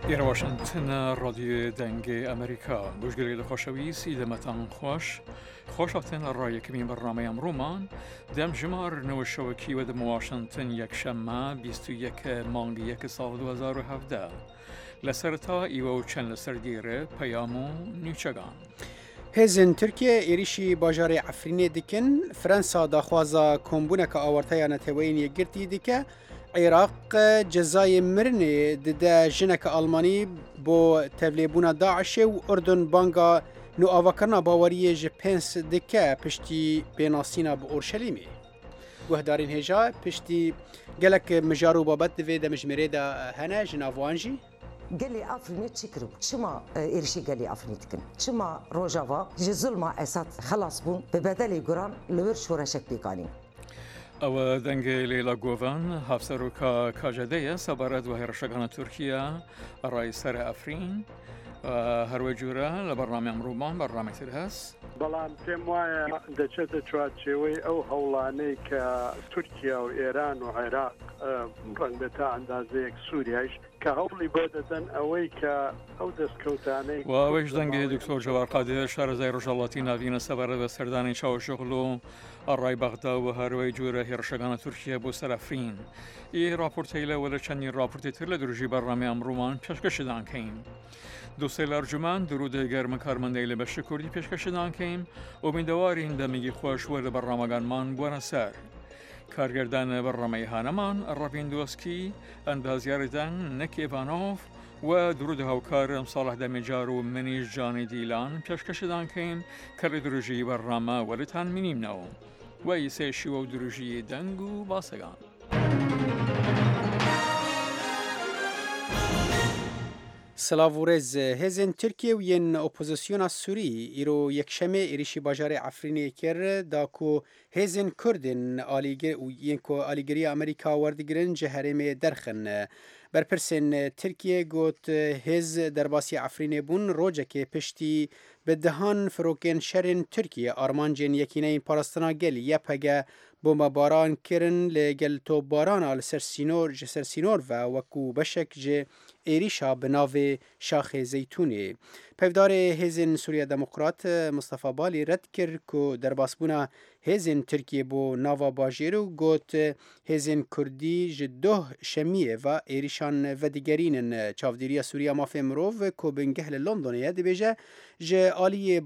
إيرا واشنطن راديو دنگ أمريكا گوشگری لخوشویسی دمتان خوش هاتن رای کمی برنامه امرومان دم جمار نوشوکی و دم واشنطن یک شمه 21 مانگ یک سال 2017 لسرتا ایو چند لسر دیره پیامو نیچگان هزن ترکیه ایریشی باجار عفرینی دکن فرانسا داخوازا کمبونک آورتای نتوین یگرتی دکه عراق جزای مرنی دده جنک آلمانی بو تبلیبونا داعش و اردن بانگا نو آوکرنا باوری جپنس دکه پشتی بیناسینا با اورشلیمی گوهدارین هجا پشتی گلک مجارو بابت دوی ده مجمره ده هنه جناوانجی قالي افريني تشكرو شما إرشي قالي افريني تكن شما روجافا جزل اسات خلاص بون ببدل قران لور شورشك بيقاني او دنگ لیلا گوون هفسرو کاجدهیه سبارد و هرشگان ترکیه رای سر افرین هروی جوره لبرنامه امرومان برنامه تر هست بەڵام پێم وایە دەچێتە چوارچێوەی ئەو هەوڵانەی کە تورکیا و ئێران و عێراق ڕەنگ بە تا ئەندازەیەک سووریایش کە هەوڵی بۆ دەدەن ئەوەی کە ئەو دەستکەوتانەی و ئەوەش دەنگی دکتۆر جەوار قادر شارەزای ڕۆژهەڵاتی ناوینە سەبارەت بە سەردانی چاوەشغڵ و ئەڕای بەغدا و هەروەی جوورە هێرشەکانە تورکیا بۆ سەر ئەفرین ئی راپۆرتەی لەوە لە چەندی راپۆرتی تر لە دروژی بەڕنامەی ئەمڕۆمان پێشکەشدان کەین دووسێ لەرجمان درودە گەرمە کارمەندەی لە بەشی کوردی پێشکەشدان کەین ئومیدەوارین دەمێگی خۆشوە لە بەڕنامەکانمان بوونە سەر کارگەردان بەڕنامەی هانەمان ڕەڤین دۆسکی ئەندازیاریدان نەکێڤانۆف و درود هاوکارم صالح دەمێجار و منیش جانی دیلان پێشکەشدان کەین کە لە دروژی بەڕنامە وەرتان مینیمنەوە و ئیسێشی و دروژی دەنگ و باسەگان سلاورز هزن ترکیه و ین اپوزیسیون سوری ایرو یکشمه ایریشی باجار عفرینی کر داکو هزن کردن آلیگر و ین کو آلیگری امریکا وردگرن جهرم درخن برپرسن ترکیه گوت هز درباسی عفرینی بون روجه که پشتی به دهان فروکن شرن ترکیه آرمانجن یکینه پارستنا گل یپگه بومبا باران کرن لگل تو باران آل سر سینور و وکو بشک جه ایریشا بناو شاخ زیتونه پیودار هزن سوریا دموکرات مصطفى بالی رد کرد که در باسبونا هزن ترکیه بو ناوا باجیرو گوت هزن کردی جدوه شمیه و ایریشان و دیگرین چاودیریا سوریا مافی مروف که بنگهل لندنیه دی بیجه جه آلی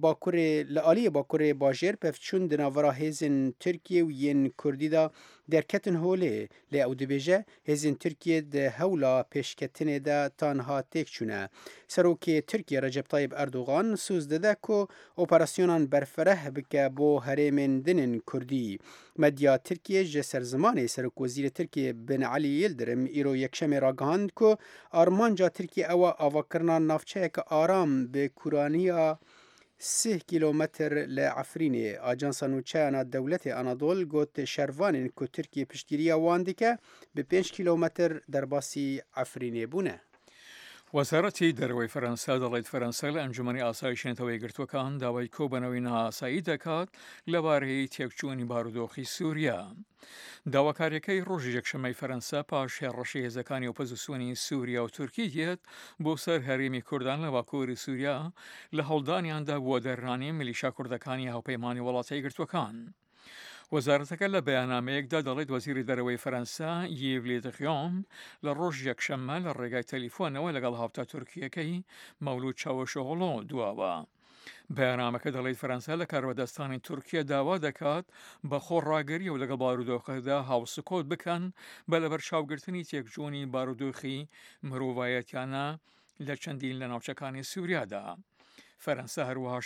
باکور باجیر پفتشون دناورا هزن ترکیه و ین کردی دا درکتن هوله لی او دی بیجه هزن ترکیه ده هولا پیشکتنه ده تانها تک چونه سروک ترکیه رجب طایب اردوغان سوز داده که اپراسیونان برفره بکه بو هرمن دنن کردی مدیا ترکیه جسر زمان سروک وزیر ترکیه بن علی یلدرم ایرو یکشم راگهاند که آرمانجا ترکیه او آواکرنا نافچه که آرام به کورانیا 3 کیلومتر لعفرینی آجانس نوچه دولت انادول گوت شروان که ترکیه پشتگیری واندی که به 5 کیلومتر در باسی عفرینی بونه وەزارەتی دەرەوەی فەرەنسا دەڵێت فەرەنسا لە ئەنجومەنی ئاسایشی نەتەوەی گرتوەکان داوای کۆبەنەوەی نەئاسایی دەکات لەبارەی تێکچوونی بارودۆخی سووریا. داواکاریەکەی ڕۆژی یەکشەمەی فەرەنسا پاش هێڕەشی هێزەکانی ئۆپۆزیسیۆنی سووریا و تورکی دێت بۆ سەر هەرێمی کوردان لە باکووری سووریا لە هەڵدانیاندا بووە دەررانی میلیشا کوردەکانی هاوپەیمانی وڵاتای گرتوەکان. وەزارەتەکە لە بەیاننامەیەکدا دەڵێت وەزیری دەرەوەی فەرەنسا یڤ لی دریۆن لە ڕۆژ یەکشەممە لە ڕێگای تەلیفۆنەوە لەگەڵ هاوتا تورکیەکەی مەولود چاوشۆغڵۆ دواوە. بەیاننامەکە دەڵێت فەرەنسا لە کاربەدەستانی تورکیا داوا دەکات بە خۆڕاگەری و لەگەڵ بارودۆخەدا هاوسکۆت بکەن بە لەبەرچاوگرتنی تێکچوونی بارودۆخی مرۆڤایەتیانە لە چەندین لە ناوچەکانی سووریادا. فەرەنسا هەروەها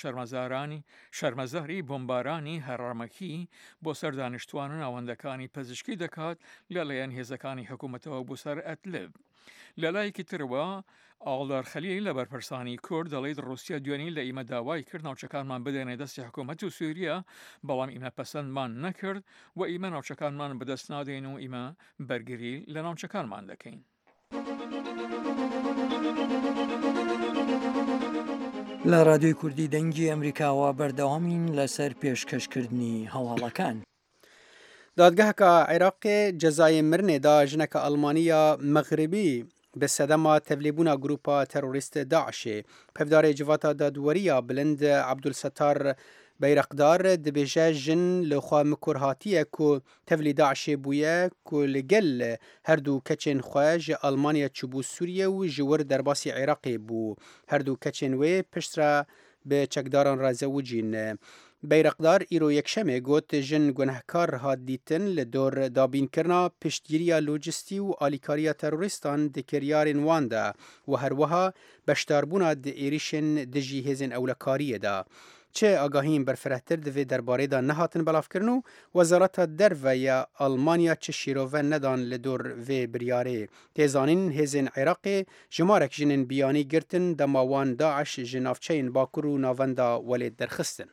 شەرمەزاری بۆمبارانی هەرڕەمەکی بۆ سەر دانیشتوان و ناوەندەکانی پزیشکی دەکات لەلایەن هێزەکانی حکوومەتەوە بۆ سەر ئەتلب. لە لایەکی ترەوە ئاڵدار خەلیل لە بەرپرسانی کورد دەڵێت ڕووسیا دوێنی لە ئیمە داوای کرد ناوچەکانمان بدەنێ دەستی حکوومەت و سووریا بەڵام ئیمە پەسەندمان نەکرد و ئیمە ناوچەکانمان بەدەست نادێن و ئیمە بەرگری لە ناوچەکانمان دەکەین. لە رادیۆی کوردی دەنگی ئەمریکاوە بەردەوامین لەسەر پێشکەشکردنی هەواڵەکان. دادگهکە عێراق جەزای مرنێدا ژنەکە ئەڵمانیە مەغربی به سدما تبلیبونا گروپا تروریست داعش پفدار جواتا دادوریا بلند عبدالستار بیرقدار دبیجه جن لخوا مکرهاتیه که تفلی داعش بویه که لگل هر دو کچن خواج آلمانیا چوبو سوریه و جور درباسی عراقی بو هر دو کچن وی پشترا به چکداران رازوجین بیرقدار ایرو یکشمه گوت جن گنهکار هاد دیتن لدور دابین کرنا پشتگیریا لوجستی و آلیکاریا تروریستان دکریارین واندا و هر وها بشتاربونا د ایریشن دجی هزین اولکاریه دا چه آگاهیم برفرهتر دوی درباره دا نهاتن بلاف کرنو وزارت در یا آلمانیا چه شیروه ندان لدور وی بریاره تیزانین هزین عراق جمارک جنین بیانی گرتن دماوان داعش جنافچین باکرو ناوندا ولید درخستن.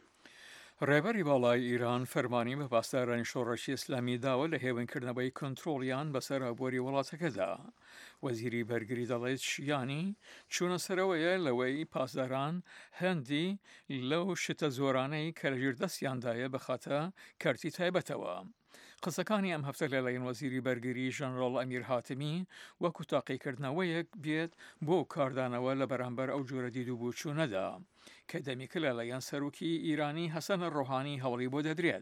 ڕێبەری باڵای ئیران فەرمانی بە پاسدارانی شۆڕەشی ئیسلامی داوە لە هێوانکردنەوەی کۆنتڕۆڵیان بەسەر ئابووری وڵاتەکەدا. وەزیری بەرگری دەڵێت شیانی چوونە سەرەوەیە لەوەی پاسداران هەندی لەو شتە زۆرانەی کە لەژێر دەستیاندایە بەخاتە کەرتی تایبەتەوە. قسەکانی ئەم هەفتە لەلایەن وەزیری بەرگری ژەنڕاڵ ئەمیر هاتمی وەکو تاقیکردنەوەیەک بێت بۆ کاردانەوە لە بەرامبەر ئەو جۆرە دید و بووچوونەدا کە دەمیکە لەلایەن سەرۆکی ئیرانی حەسەن ڕۆحانی هەوڵی بۆ دەدرێت.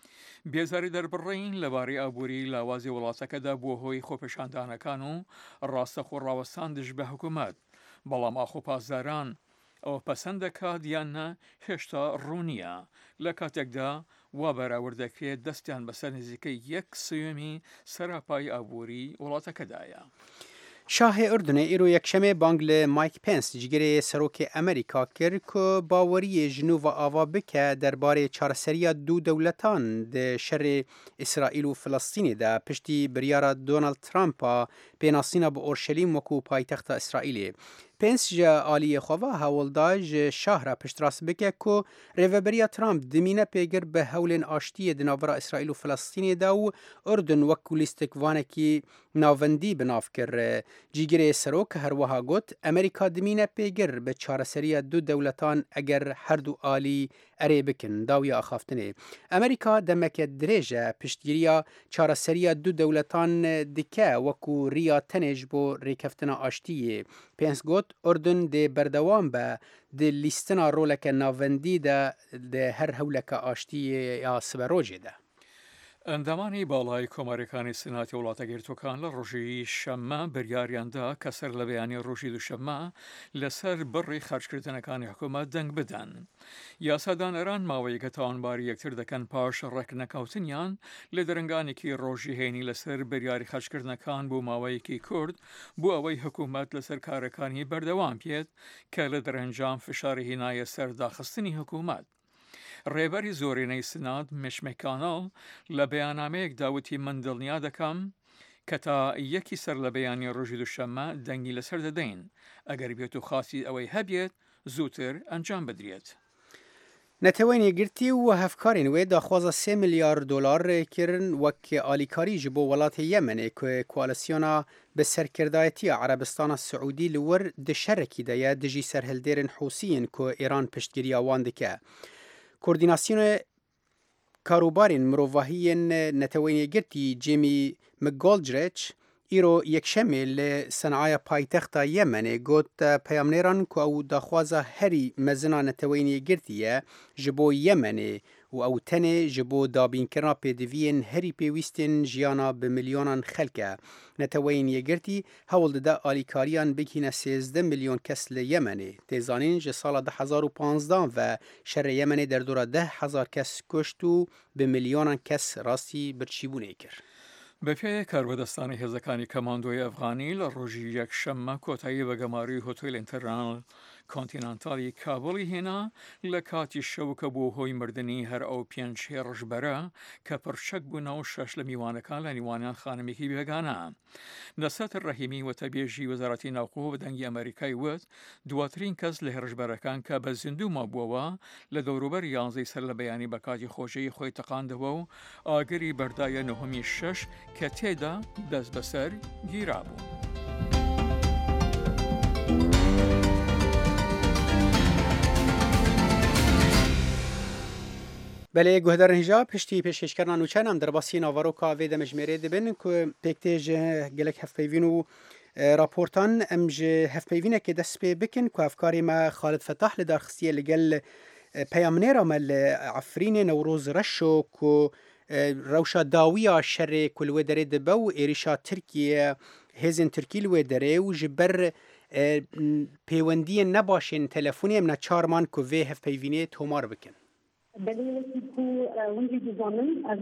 بێزاری دەربڕین لەبارەی ئابووری لاوازی وڵاتەکەدا بۆ هۆی خۆپێشاندانەکان و ڕاستەخۆ ڕاوەستان دژ بە حکوومەت، بەڵام ئاخۆ پاسداران ئەوە پەسەند دەکات یاننا هێشتا ڕوونیە لە کاتێکدا وا بەراوردەکرێت دەستیان بەسەر نزیکەی 1/3 سەراپای ئابووری وڵاتەکەدایە. شاه اردن ایرو یکشمه بانگل مایک پنس جگری سروک امریکا کرد که باوری جنو و آوا بکه درباره چارەسەریya دو دولتان ده شر اسرائیل و فلسطین ده پشتی بریار دونالد ترامپا پیناسینا به اورشلیم وکو پایتخت اسرائیلی. پنس جا آلی خواه هولداج شاه را پشت راست بکه که ریوبریا ترامپ دمینه پیگر به هولین آشتی دناورا اسرائیل و فلسطین ده و اردن وکو لیستکوانکی ناوندی بناف کر. جیگر سروک هر وها گوت امریکا دمینه پیگر به چارەسەریya دو دولتان اگر هر دو آلی اری بکن داوی آخافتنه. امریکا دمک دریجه پشتگیریا چارەسەریya دو دولتان دکه وکو ریا تنج بو ریکفتنا آشتیه. پنس گوت اردن ده بردوام به ده لیستنا رولک ناوندی ده هر هولک آشتیه یا سبروجه ده. ئەندامانی باڵای کۆماریەکانی سناتی وڵاتەگرتوەکان لە ڕۆژی شەممە بریاریاندا کە سەر لە بەیانی ڕۆژی دووشەممە لەسەر بڕی خەرجکردنەکانی حکوومەت دەنگ بدەن. یاسادانەران ماوەیەکە تاوانباری یەکتر دەکەن پاش ڕێکنەکەوتنیان لە دەرەنگانێکی ڕۆژی هێنی لەسەر بریاری خەرجکردنەکان بۆ ماوەیەکی کورد بۆ ئەوەی حکوومەت لەسەر کارەکانی بەردەوام بێت کە لە دەرەنجام فشاری هێنایە سەر داخستنی حکوومەت. ڕێبەری زۆرینەی سنات میچ مەکۆنڵ لە بەیاننامەیەک داوتی من دڵنیا دەکەم کە تا یەکی سەر لە بەیانی ڕۆژی دووشەممە دەنگی لەسەر دەدەین ئەگەر بێت و خاسی ئەوەی هەبێت زووتر ئەنجام بدرێت. نتوانی گرتی و هفکارین و داخواز 3 میلیارد دلار کرن وک آلیکاری جبو ولات یمن که کوالسیونا به سرکردایتی عربستان سعودی لور دشرکی دیا دجی سرهلدرن حوسین که ایران پشتگیری آوان دکه. کوردیناسیون کاروبارین مروواهین نتوانی گرتی جیمی مگولجریچ ایرو یکشمه لصنعای پایتخت یمن گوت پیامنیران که او داخوازه هری مزنا نتوانی گرتیه جبو یمن و او تنه جبو دابین کرنا پیدوین هری پیویستین جیانا به میلیونان خلکه. نتوانی گرتی هول ده آلیکاریان بگینه 13 میلیون کس لیمنه. تیزانین جه سال 2015 و شر یمنه در دور 10,000 کس کشتو به میلیونان کس راستی برچیبونه کرد. بەپێی کاربەدەستانی هێزەکانی کەماندۆی ئەفغانی لە ڕۆژی یەکشەممە کۆتایی بە گەماری هۆتێل ئینتەرنال کۆنتینانتالی کابڵی هێنا لە کاتی شەوکە بۆ هۆی مردنی هەر ئەو 5 هێڕژبەرە کە پرچەک بوون و 6 لە میوانەکان لە نیوانیان خانمێکی بێگانە. نەسەت ڕەحیمی وەتەبێژی وەزارەتی ناوخۆ بە دەنگی ئەمریکای وت دواترین کەس لە هێڕژبەرەکان کە بە زیندوو مابووەوە لە دەوروبەر 11 سەر لە بەیانی بە کاتی خۆشەی خۆی تەقاندەوە و ئاگری بەردایە 9 کە تێدا دەست بەسەر گیرابوو. بله گوهدارن هجا پشتی پیشکشکرنا نوچن هم در باسی ناوارو که وی دمجمره دبن که پکتیج گلک هفپیوین و راپورتان امج هفپیوینه که دست پی بکن که افکاری ما خالد فتاح لدارخستیه لگل پیامنیرا مل عفرین نوروز رشو که روشا داویا شر کلوه داره دبو ایریشا ترکیه هزین ترکی لوه داره و جبر پیوندی نباشین تلفونی امنا چارمان که وی هفپیوینه تومار بکن. دلیلی که اونجی دیزامن از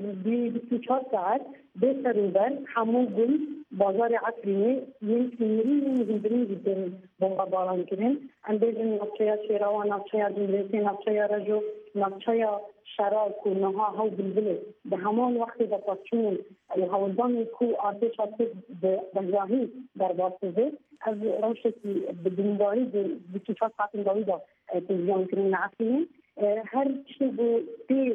24 ساعت به سروبر همون گل بازار عصری یک میلیون مزدوری دیدن با باران کردن. اندازه نقشه شیراوان، نقشه دیلسی، نقشه رجو، نقشه شراب و نها ها بلبله به همان وقتی در پاسچون هوادانی کو آتش به بجاهی در باسته از روشی بدنباری به 24 ساعت داویدا تلویزیون کردن عصری هر چیزی به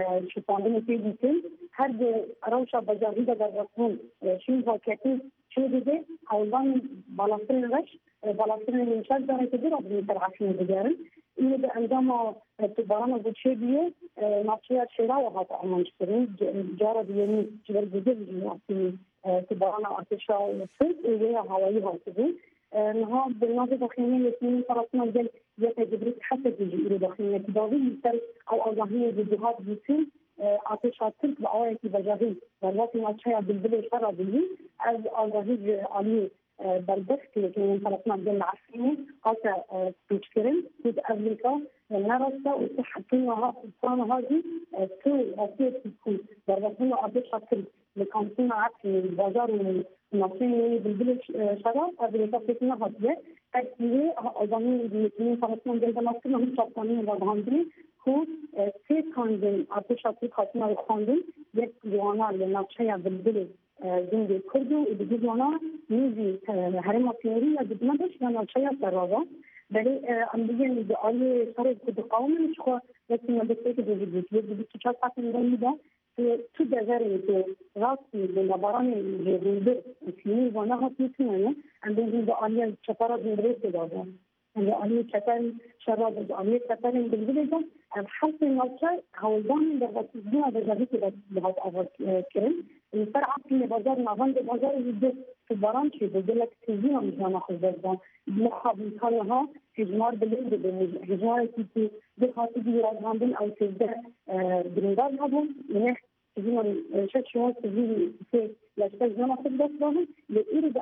شپاندن پیدیتن هر روشا بجاهی در رسمون شیء واقعی شو دیده هوادان بالاسترن رش بالاسترن انشاء داره که در آبی ترعشون دیگرن اینه به اندام تباران بچه بیه نقشه شیرا و هات آمانشترین جارا بیانی جبر دیگه بیانی تباران آتشا و فرد ایه هوایی هاتبون نها بالنسبة داخلية الاثنين فرصنا جل يتجبرت حتى تجي داخلية تداوي يستر أو أوضاعية فيديوهات بيصير عطشات تلك بأوائل بجاهي والوقت ما تشيع بالبلد شرع باللي از أوضاعية عالية بالبخت لكن فرصنا جل عسكرية قاطع تشكرن كود أمريكا نرسا وتحكينا صانع هذه تو أسير تكون بالوقت عطشات تلك لكانتنا عسكري البازار ناصرين بالبلد شرع أمريكا فتنا هذه أكيد أوضاعية الاثنين فرصنا جل ناصرين هم شاطرين وضعندري خود سه کاندن آتشاتی خاتمه خواندن یک جوانا لنقشه بالبلد زنده کرد و دیگه جوانا میزی هرم آسیاری یا دیگه نداشت یا نقشه سراغا ولی امروزی میدعای سر کد قوم نشخوا یکی مدرسه که دیگه بود یک دیگه چهار ساعت میده تو دزاری که راستی به نباران جدیده اسمی و نه هاتی کنه امروزی میدعای چطور مدرسه داده يعني كتل شراب يعني كتل بالبلد الحرف الموضوع هو ضمن الرسمية بالجديد بهذا أول كلام الفرع في بازار نظام بازار جديد في برانشي بيقول لك تزيين مش هناخذ بالضبط مخابن كلها في جمار بالبلد بالجمار في بخاطر يرادهم أو تبدأ بالنظام هذا من تزيين شو تزيين في لا تزيين ما تقدر تزيين يريد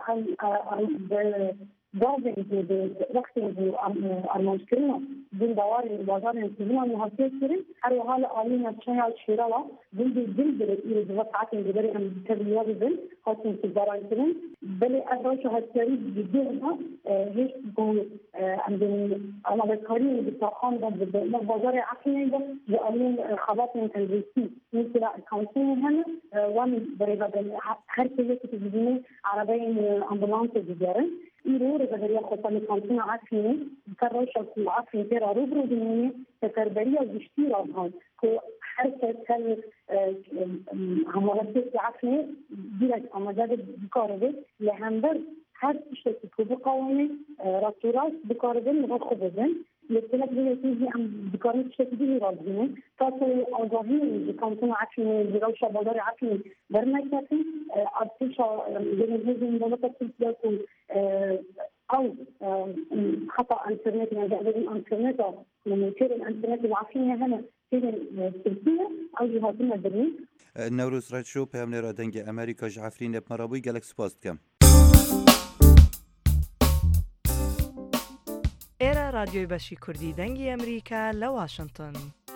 أن بعض وقتی آرمانشگرنا دین دواری بازار انتظام محافظ کردن هر حال عالی نشانه شیرا و دل برای این وقت دیگری هم تبلیغ بودن خاطر انتظار کردن ولی ادراج هستیاری جدی ها هیچ گونه عندن عملکاری بتاخان در بازار عقلی و عالی خبات انتظامی مثل کانسون هم و برای هر چیزی که تجیبی عربی آمبولانس دیگرن ایرو رجعی خودم کانتون عصری کارش از عصری تر روبرو دنیایی تکربری از بیشتر آنها که هر کس همراهی عصری دیگر آماده بکاره لهندر هر چیزی که بقوانه راتورات بکاره نگاه خوبه لكنك بيجي عم بقارن شكل راضيين فصل أوضاعي كانتون عقلي جروشة بازار عقلي برمجتي أرتيشة جنزين دولة تسلسل أو خطأ إنترنت يعني جاهزين إنترنت من كل الإنترنت العقلية هنا كل السلسلة أو جهازنا الدنيا نوروز رادشو بيامني رادنج أمريكا جعفرين بمرابوي جالكس بوست كم ئێرە رادیۆی بەشی کوردی دەنگی ئەمریکا لە واشنگتن.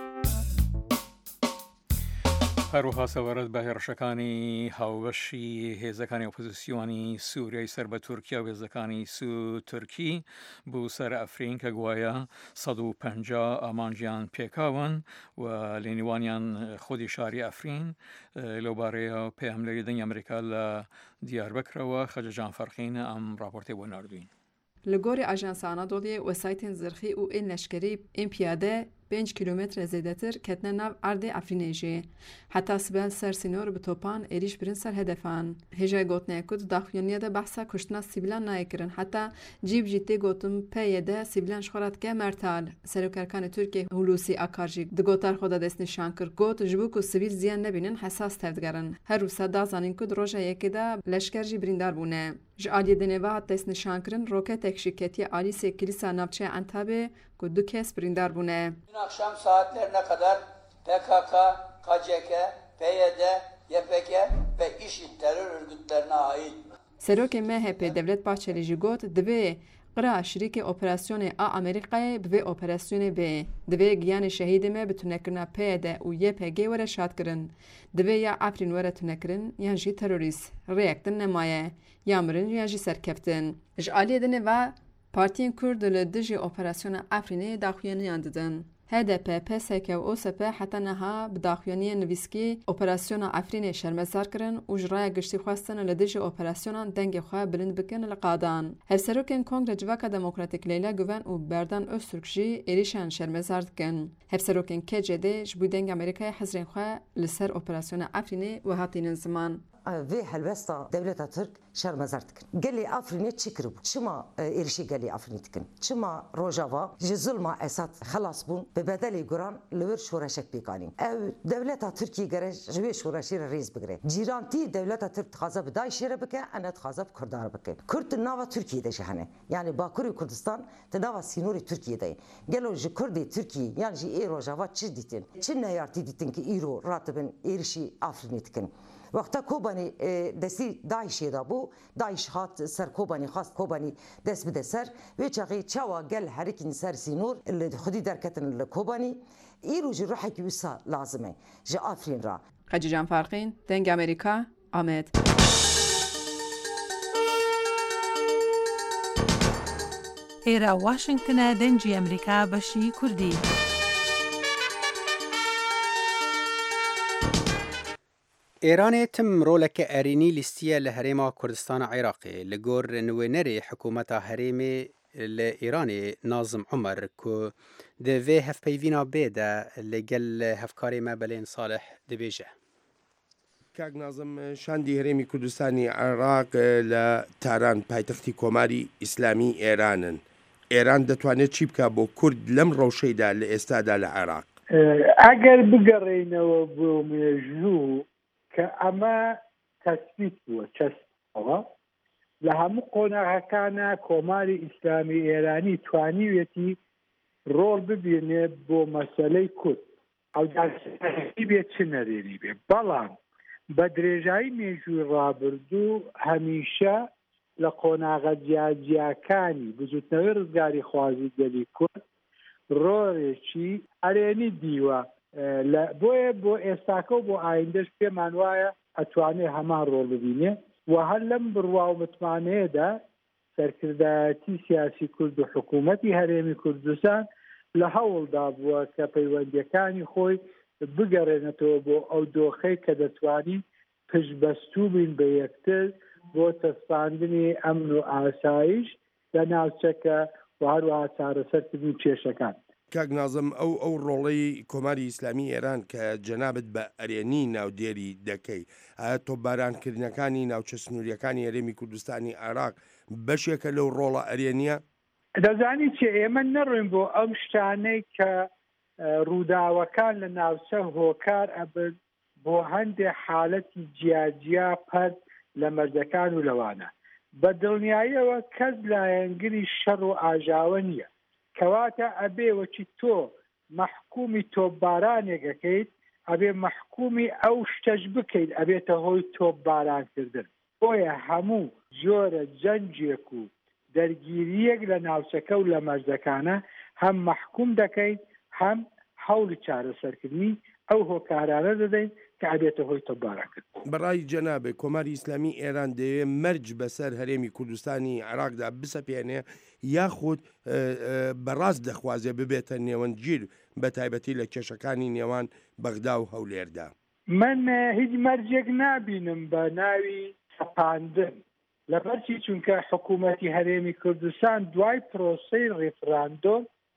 هەروەها سەوارەت بە هێرشەکانی هاوبەشی هێزەکانی ئۆپۆزیسیۆنی سووریای سەر بە تورکیا و هێزەکانی تورکی بوو سەر ئەفرین کە گوایە 150 ئامانجیان پێکاون و لە نێوانیان خۆدی شاری ئەفرین لەوبارەیە پێهەملەری دەنگی ئەمریکا لە دیاربەکرەوە خەجەجان فەرقین ئەم راپۆرتەی بۆ ناردوین. لە گۆری ئاژانس ئانادۆڵیە وەسایتên zirxî û ên leşkerî ên piyade 5 کیلومتر زیادتر کتنه ناو ارد افرینیجی حتی سبل سر سینور بتوپان ایریش برن سر هدفان هجای گوتنه کد داخوانیه ده بحثا کشتنا سیبیلان نایکرن حتی جیب جیتی گوتم پیه ده سیبیلان شخورت که مرتال سروکرکان ترکیه هلوسی آکارجی دگوتار خدا دست نشان کرد گوت جبو کو سیبیل زیان نبینن حساس تفدگرن هر روسا دازانین کد روژا یکی ده لشکر جی بریندار بونه جالی دنوا دست نشان کردن روکت اکشیکتی عالی سکلیسا نافچه انتابه که 2 کس بریندار بونه. Dün akşam saatlerine kadar PKK, KCK, PYD, YPG ve IŞİD terör örgütlerine ait. سروک MHP devlet bahçeli jî got divê qira şirîkê operasyonê a Amerîkayê bi vê operasyonê bê. Divê giyanê şehîdê me bi tunekirina PYD û YPG were şadkirin. Divê ya Efrîn were tunekirin yan jî terorîst. Rêyek din nemaye. Ya mirin yan jî serkeftin. Ji aliyê de nêva Partiyên Kurd li dijî operasyona Efrînê daxuyaniyan didin. HDP, PSK û OSP heta niha bi daxuyaniyên nivîskî operasyona Efrînê şermezar kirin û ji raya giştî xwestin li dijî operasyonan dengê xwe bilind bikin li qadan. Hevserokên Kongre Civaka Demokratîk Leyla Güven û Berdan Öztürk jî êrişan şermezar dikin. Hevserokên KCD ji bo deng Amerîkayê hezrên xwe li ser operasyona Efrînê wehatînin ziman. Ve helbesta devleta Türk şermezar dikin. Gelê Afrînê çi kiribû? Çima êrişî gelê Afrînê dikin? Çima rojava ji zulma Esad xelas bûn bi bedelê guran li wir şoreşek pêkanîn. Ew devleta Tirkiye gere ji wê şoreşê re rêz bigire. Cîrantî devleta Türk dixwaze bi Daişê re bike, em dixwaze bi Kurdan re bike. Kurd di nava Tirkiyeyê de jî hene. Yani Bakurê Kurdistan di nava sînorê Tirkiyeyê de ye. Gelo ji Kurdê Tirkiye yan jî ê rojava çi dîtin? Çi neyartî dîtin ki îro ratibin êrişî Afrînê dikin? وقتا کوبانی دستی داعشی دا بو داعش هات سر کوبانی خواست کوبانی دست بده سر و چاقی چاوا گل حرکین سر سینور اللي خودی درکتن کوبانی ایرو جی روحی که ویسا لازمه جا آفرین را خجی جان فارقین دنگ امریکا آمد ئێرە واشنگتنە دەنگی ئەمریکا بەشی کوردی. ایران تم رولک ارینی لیستیه لحریم کردستان عراقی لگور نوینری حکومت حریم لإيران ناظم عمر کو دوی هف پیوینا بیده لگل هفکاری ما بلین صالح دبیجه. کاک ناظم شاندی هەرێمی کوردستانی عێراق لە تاران پایتەختی کۆماری ئیسلامی ئێرانن. ئێران دەتوانێت چی بکە بۆ کورد لەم ڕەوشەیدا لە ئێستادا لە عێراق؟ ئەگەر بگەڕێینەوە بۆ مێژوو کە ئەمە تەسبیت بووە چەسەوە لە هەموو قۆناغەکانە کۆماری ئیسلامی ئێرانی توانیوێتی ڕۆڵ ببینێ بۆ مەسەلەی کورد ئەو داسی بێت چ نەرێنی بێ بەڵام بە درێژایی مێژووی ڕابردوو هەمیشە لە قۆناغە جیاجیاکانی بزوتنەوەی ڕزگاری خوازی گەلی کورد ڕۆڵێکی ئەرێنی دیوە بۆیە بۆ ئێستاکە و بۆ ئایندەش پێمان وایە ئەتوانێت هەمان ڕۆڵ ببینێ و هەر لەم بڕوا و متمانەیەدا سەرکردایەتی سیاسی کورد و حکوومەتی هەرێمی کوردستان لە هەوڵدا بووە کە پەیوەندیەکانی خۆی بگەڕێنێتەوە بۆ ئەو دۆخەی کە دەتوانین پشتبەستوو بین بە یەکتر بۆ تەسپاندنی ئەمن و ئاسایش لە ناوچەکە و هەروەها چارەسەرکردنی کێشەکان. کاک نازم ئەو ڕۆڵەی کۆماری ئیسلامی ئێران کە جەنابەت بە ئەرێنی ناودێری دەکەی تۆپبارانکردنەکانی ناوچە سنووریەکانی هەرێمی کوردستانی عێراق بەشێکە لەو ڕۆڵە ئەرێنیە؟ دەزانی چێ ئێمە نەڕۆین بۆ ئەم شتانەی کە ڕووداوەکان لە ناوچە هۆکار ئەبن بۆ هەندێک حالەتی جیاجیا پەر لە مەردەکان و لەوانە بە دڵنیاییەوە کەس لایەنگری شەڕ و ئاژاوە نییە کەواتە ئەبێ وەچی تۆ مەحکومی تۆپبارانێکەکەیت ئەبێ مەحکومی ئەو شتەش بکەیت ئەبێتە هۆی تۆپبارانکردن بۆیە هەموو جۆرە جەنجێک و دەرگیریەک لە ناوچەکە و لە مەرزەکانە هەم مەحکوم دەکەین هەم هەوڵی چارەسەرکردنی ئەو هۆکارانە دەدەین کە ئەبێتە هۆی تۆپبارانکردن. بەڕای جەنابێ کۆماری ئیسلامی ئێران دەوێت مەرج بەسەر هەرێمی کوردستانی عێراقدا بسەپێنێ یاخود بەڕاست دەخوازێ ببێتە نێوەنگیر بە تایبەتی لە کێشەکانی نێوان بەغدا و هەولێردا؟ من هیچ مەرجێک نابینم بە ناوی سەپاندن لەبەرچی چونکە حکوومەتی هەرێمی کوردستان دوای پرۆسەی ڕێفراندۆم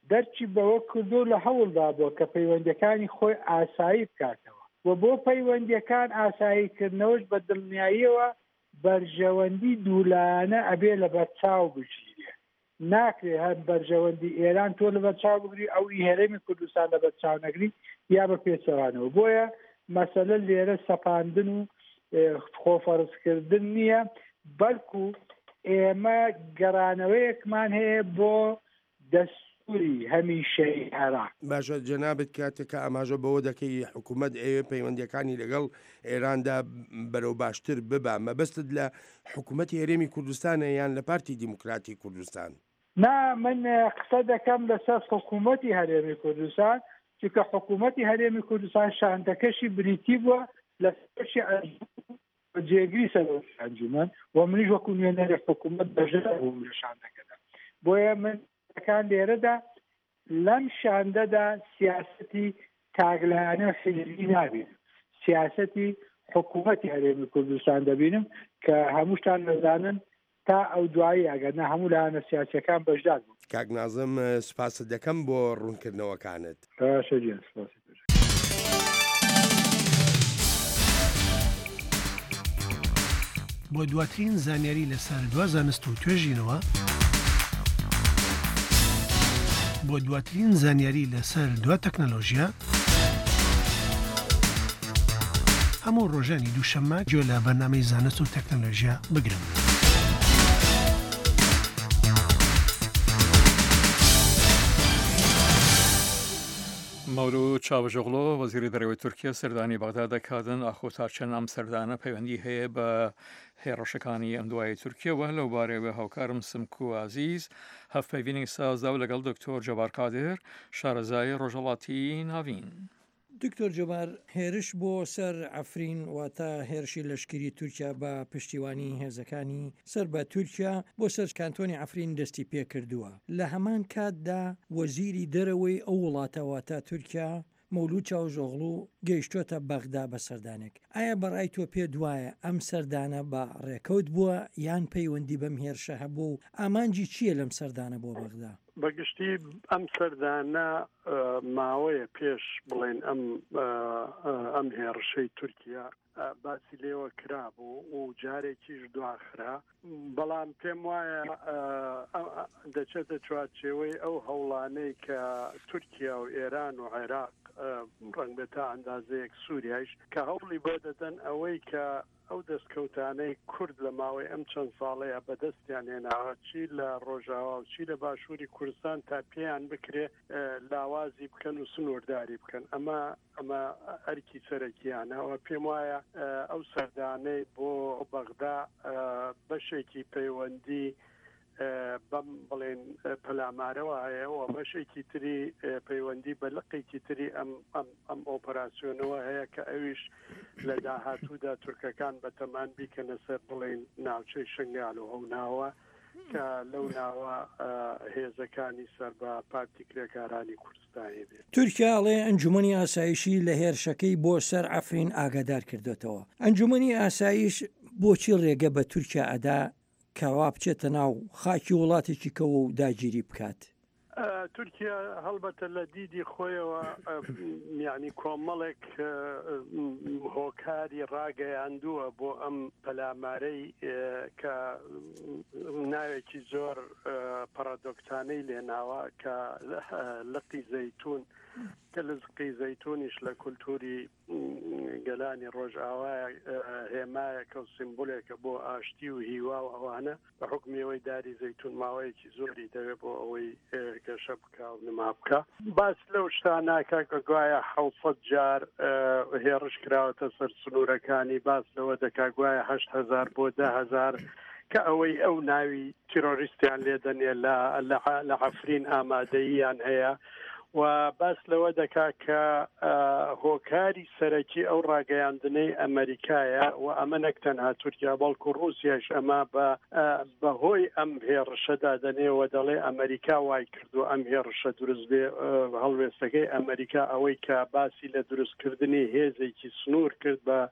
دەرچی بەوە کردو لە هەوڵدا بووە کە پەیوەندیەکانی خۆی ئاسایی بکاتەوە و بۆ پەیوەندیەکان ئاساییکردنەوەش بە دڵنیاییەوە بەرژەوەندی دوولانە ئەبێ لە بەرچاو بژیرێ ناکرێ هەر بەرژەوەندی ئێران تۆ لە بەرچاو بگری ئەوی هەرێمی کوردستان لە بەرچاو نەگری یا بە پێچەوانەوە بۆیە مەسەلە لێرە سەپاندن و خۆفەرزکردن نییە بەڵکو ئێمە گەڕانەوەیەکمان هەیە بۆ دەستوری هەمیشەی عێراق. باشە جەنابەت کاتێکە ئاماژە بەوە دەکەی حکوومەت ئێوە پەیوەندیەکانی لەگەڵ ئێراندا بەرەو باشتر ببا مەبەستت لە حکوومەتی هەرێمی کوردستانە یان لە پارتی دیموکراتی کوردستان؟ نا من قسە دەکەم لەسەر حکوومەتی هەرێمی کوردستان چونکە حکوومەتی هەرێمی کوردستان شاندەکەشی بریتی بووە لە سەرشی جێگری سەر ئەنجومەن و منیش وەکو نوێنەری حکوومەت بەژێر بووم لە شاندەکەدا بۆیە من کان لێرەدا لەم شاندەدا سیاسەتی تاگلایانە و حیزبی نابین سیاسەتی حکوومەتی هەرێمی کوردستان دەبینم کە هەمووشتان نەزانن تا ئەو دوایی ئەگەرنە هەموو لایەنە سیاسیەکان بەشدار بوو. کاک نازم سپاست دەکەم بۆ ڕوونکردنەوەکانت. بۆ دواترین زانیاری لەسەر دوا زانست و توێژینەوە بۆ دواترین زانیاری لەسەر دوا تەکنەلۆژیا هەموو ڕۆژانی دووشەممە گوێ لە بەرنامەی زانست و تەکنەلۆژیا بگرن. مەولود چاوەژۆغلۆ وەزیری دەرەوەی تورکیا سەردانی بەغدا دەکاتن ئاخۆتا چەند ئەم سەردانە پەیوەندی هەیە بە هێڕەشەکانی ئەم دوای تورکیەوە لەو بارەوە هاوکارم سمکو عزیز هەفپەیوینی سازدا و لەگەڵ دکتۆر جەبار قادر شارەزای ڕۆژهەڵاتی ناوین. دکتۆر جەبار هێرش بۆ سەر عەفرین واتە هێرشی لەشکری تورکیا بە پشتیوانی هێزەکانی سەر بە تورکیا بۆ سەر کانتۆنی عەفرین دەستی پێ کردووە لە هەمان کاتدا وەزیری دەرەوەی ئەو وڵاتەواتە تورکیا مەولود چاوژۆغڵو گەیشتۆتە بەغدا بە سەردانێک. ئایا بەڕای تۆ پێ دوایە ئەم سەردانە بە ڕێکەوت بووە یان پەیوەندی بەم هێرشە هەبوو و ئامانجی چییە لەم سەردانە بۆ بەغدا؟ بەگشتی ئەم سەردانە ماوەیە پێش بڵێن ئەم هێرشەی تورکیا باسی لێوە کرابوو و جارێکیش دواخرا بەڵام پێم وایە دەچێتە چوارچێوەی ئەو هەوڵانەی کە تورکیا و ئێران و عێراق ڕەنگ بێت تا ئەندازەیەک سووریایش کە هەوڵی بۆ دەدەن ئەوەی کە ئەو دەستکەوتانەی کورد لە ماوەی ئەم چەند ساڵەیە بەدەستیان هێناوە چی لە ڕۆژاوا و چی لە باشووری کوردستان تا پێیان بکرێ لاوازی بکەن و سنوورداری بکەن ئەمە ئەرکی سەرەکیانەوە پێم وایە ئەو سەردانەی بۆ بەغدا بەشێکی پەیوەندی بەم بڵێن پەلامارەوە هەیەەوە بەشێکی تری پەیوەندی بە لقێکی تری ئەم ئۆپەراسیۆنەوە هەیە کە ئەویش لە داهاتوودا تورکەکان بە تەمان بیکەنە سەر بڵێن ناوچەی شنگال و ئەو ناوە کە لەو ناوە هێزەکانی سەر بە پارتی کرێکارانی کوردستانی بێت. تورکیاڵێ ئەنجومەنی ئاسایشی لە هێرشەکەی بۆ سەر عەفرین ئاگادار کردوێتەوە. ئەنجومەنی ئاسایش بۆچی ڕێگە بە تورکیا ئەدا کەوا بچێتە ناو خاکی وڵاتێکی کەوە و داگیری بکات؟ تورکیا هەڵبەتە لە دیدی خۆیەوە یعنی کۆمەڵێک هۆکاری ڕاگەیاندووە بۆ ئەم پەلامارەی کە ناوێکی زۆر پەرادۆکسانەی لێناوە کە لقی زەیتون کە لزقی زەیتونیش لە کولتوری گەلانی ڕۆژئاوایە هێمایەکە و سیمبولێکە بۆ ئاشتی و هیوا و ئەوانە بە حکمیەوەی داری زەیتون ماوەیەکی زۆری دەوێت بۆ ئەوەی گەشە بکە و نما بکە. باس لەو شتاناکە کە گوایە 700 جار هێڕش کراوەتە سەر سنوورەکانی باس لەوە دەکا گوایە 8,000 بۆ 10,000 کە ئەوەی ئەو ناوی تیرۆریستیان لێدەنێ لە عەفرین ئامادەییان هەیە و باس لەوە دەکا کە هۆکاری سەرەکی ئەو ڕاگەیاندنەی ئەمریکایە و ئەمە نەک تەنها تورکیا بەڵکو ڕووسیاش ئەمە بەهۆی ئەم هێڕشەدا دەنێەوە دەڵێ ئەمریکا وای کردو ئەم هێڕشە دروست بێ هەڵوێستەکەی ئەمریکا ئەوەی کە باسی لە دروستکردنی هێزێکی سنوور کرد بە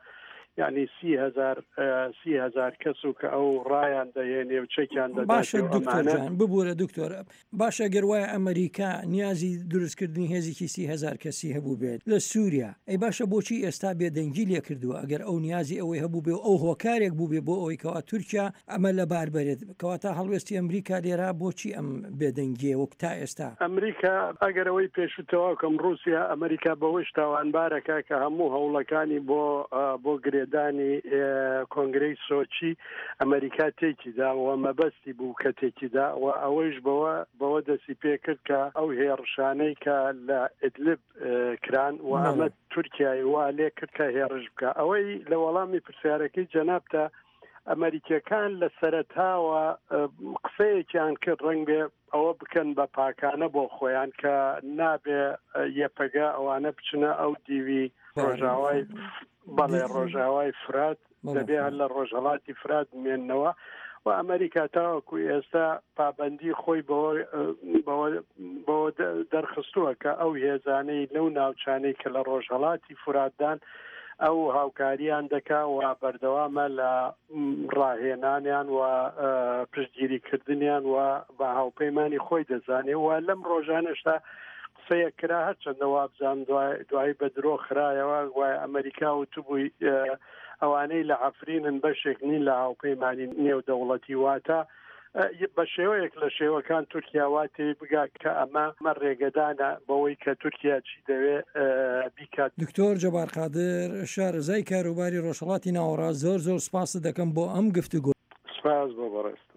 یعنی 30,000 کەس و کە ئەو ڕایان دەهێنێ و چەکیان دەدات. باشە دکتۆرجان ببوورە دکتۆر باشە گەر وایە ئەمریکا نیازی دروستکردنی هێزێکی 30,000 کەسی هەبوو بێت لە سووریا ئەی باشە بۆچی ئێستا بێدەنگی لێ کردووە ئەگەر ئەو نیازی ئەوەی هەبوو بێ ئەو هۆکارێک بوو بێ بۆ ئەوەی کەوا تورکیا ئەمە لە باربرێت کەواتە هەڵوێستی ئەمریکا لێرا بۆچی ئەم بێدەنگیە وەک تا ئێستا ئەمریکا ئەگەرەوەی پێشوتەوە کەم رووسیا ئەمریکا بەوەی تاوانبارەکە کە هەموو هەوڵەکانی بۆ گرێدانی کۆنگرەی سۆچی ئەمریکا تێکیدا و مەبەستی بوو کە تێکیدا و ئەوەیش بەوە دەستی پێ کرد کە ئەو هێڕشانەی کە لە ئیدلب کران و ئەمە تورکیای وا لێ کرد کە هێڕش بکە. ئەوەی لە وەڵامی پرسیارەکەی جەنابتە ئەمریکەکان لە سەرەتاوە قسەیەکیان کرد ڕەنگ بێ ئەوە بکەن بە پاکانە بۆ خۆیان کە نابێ یەپەگە ئەوانە بچنە ئەو دیوی ڕۆژاوای بەڵێ ڕۆژاوای فرات دەبێ هەر لە ڕۆژهەڵاتی فرات بمێننەوە و ئەمریکا تاوەکو ئێستا پابەندی خۆی بەوە دەرخستووە کە ئەو هێزانەی لەو ناوچانەی کە لە ڕۆژهەڵاتی فراتدان ئەو هاوکاریان دەکا و بەردەوامە لە ڕاهێنانیان و پشتگیریکردنیان و بە هاوپەیمانی خۆی دەزانێ و لەم ڕۆژانەشتا قسەیە کرا هەرچەندە وابزان دوایی بە درۆ خرایەوە وای ئەمریکا و توبووی ئەوانەی لە عەفرینن بەشێک نین لە هاوپەیمانی نێودەوڵەتی واتە بە شێوەیەک لە شێوەکان تورکیا واتێ بگا کە ئەمە ڕێگەدانە بەوەی کە تورکیا چی دەوێ بیکات. دکتۆر جەبار قادر شارەزای کاروباری ڕۆژهەڵاتی ناوەڕا زۆر سپاس دەکەم بۆ ئەم گفتوگۆ. سپاس بۆ بەڕێستە.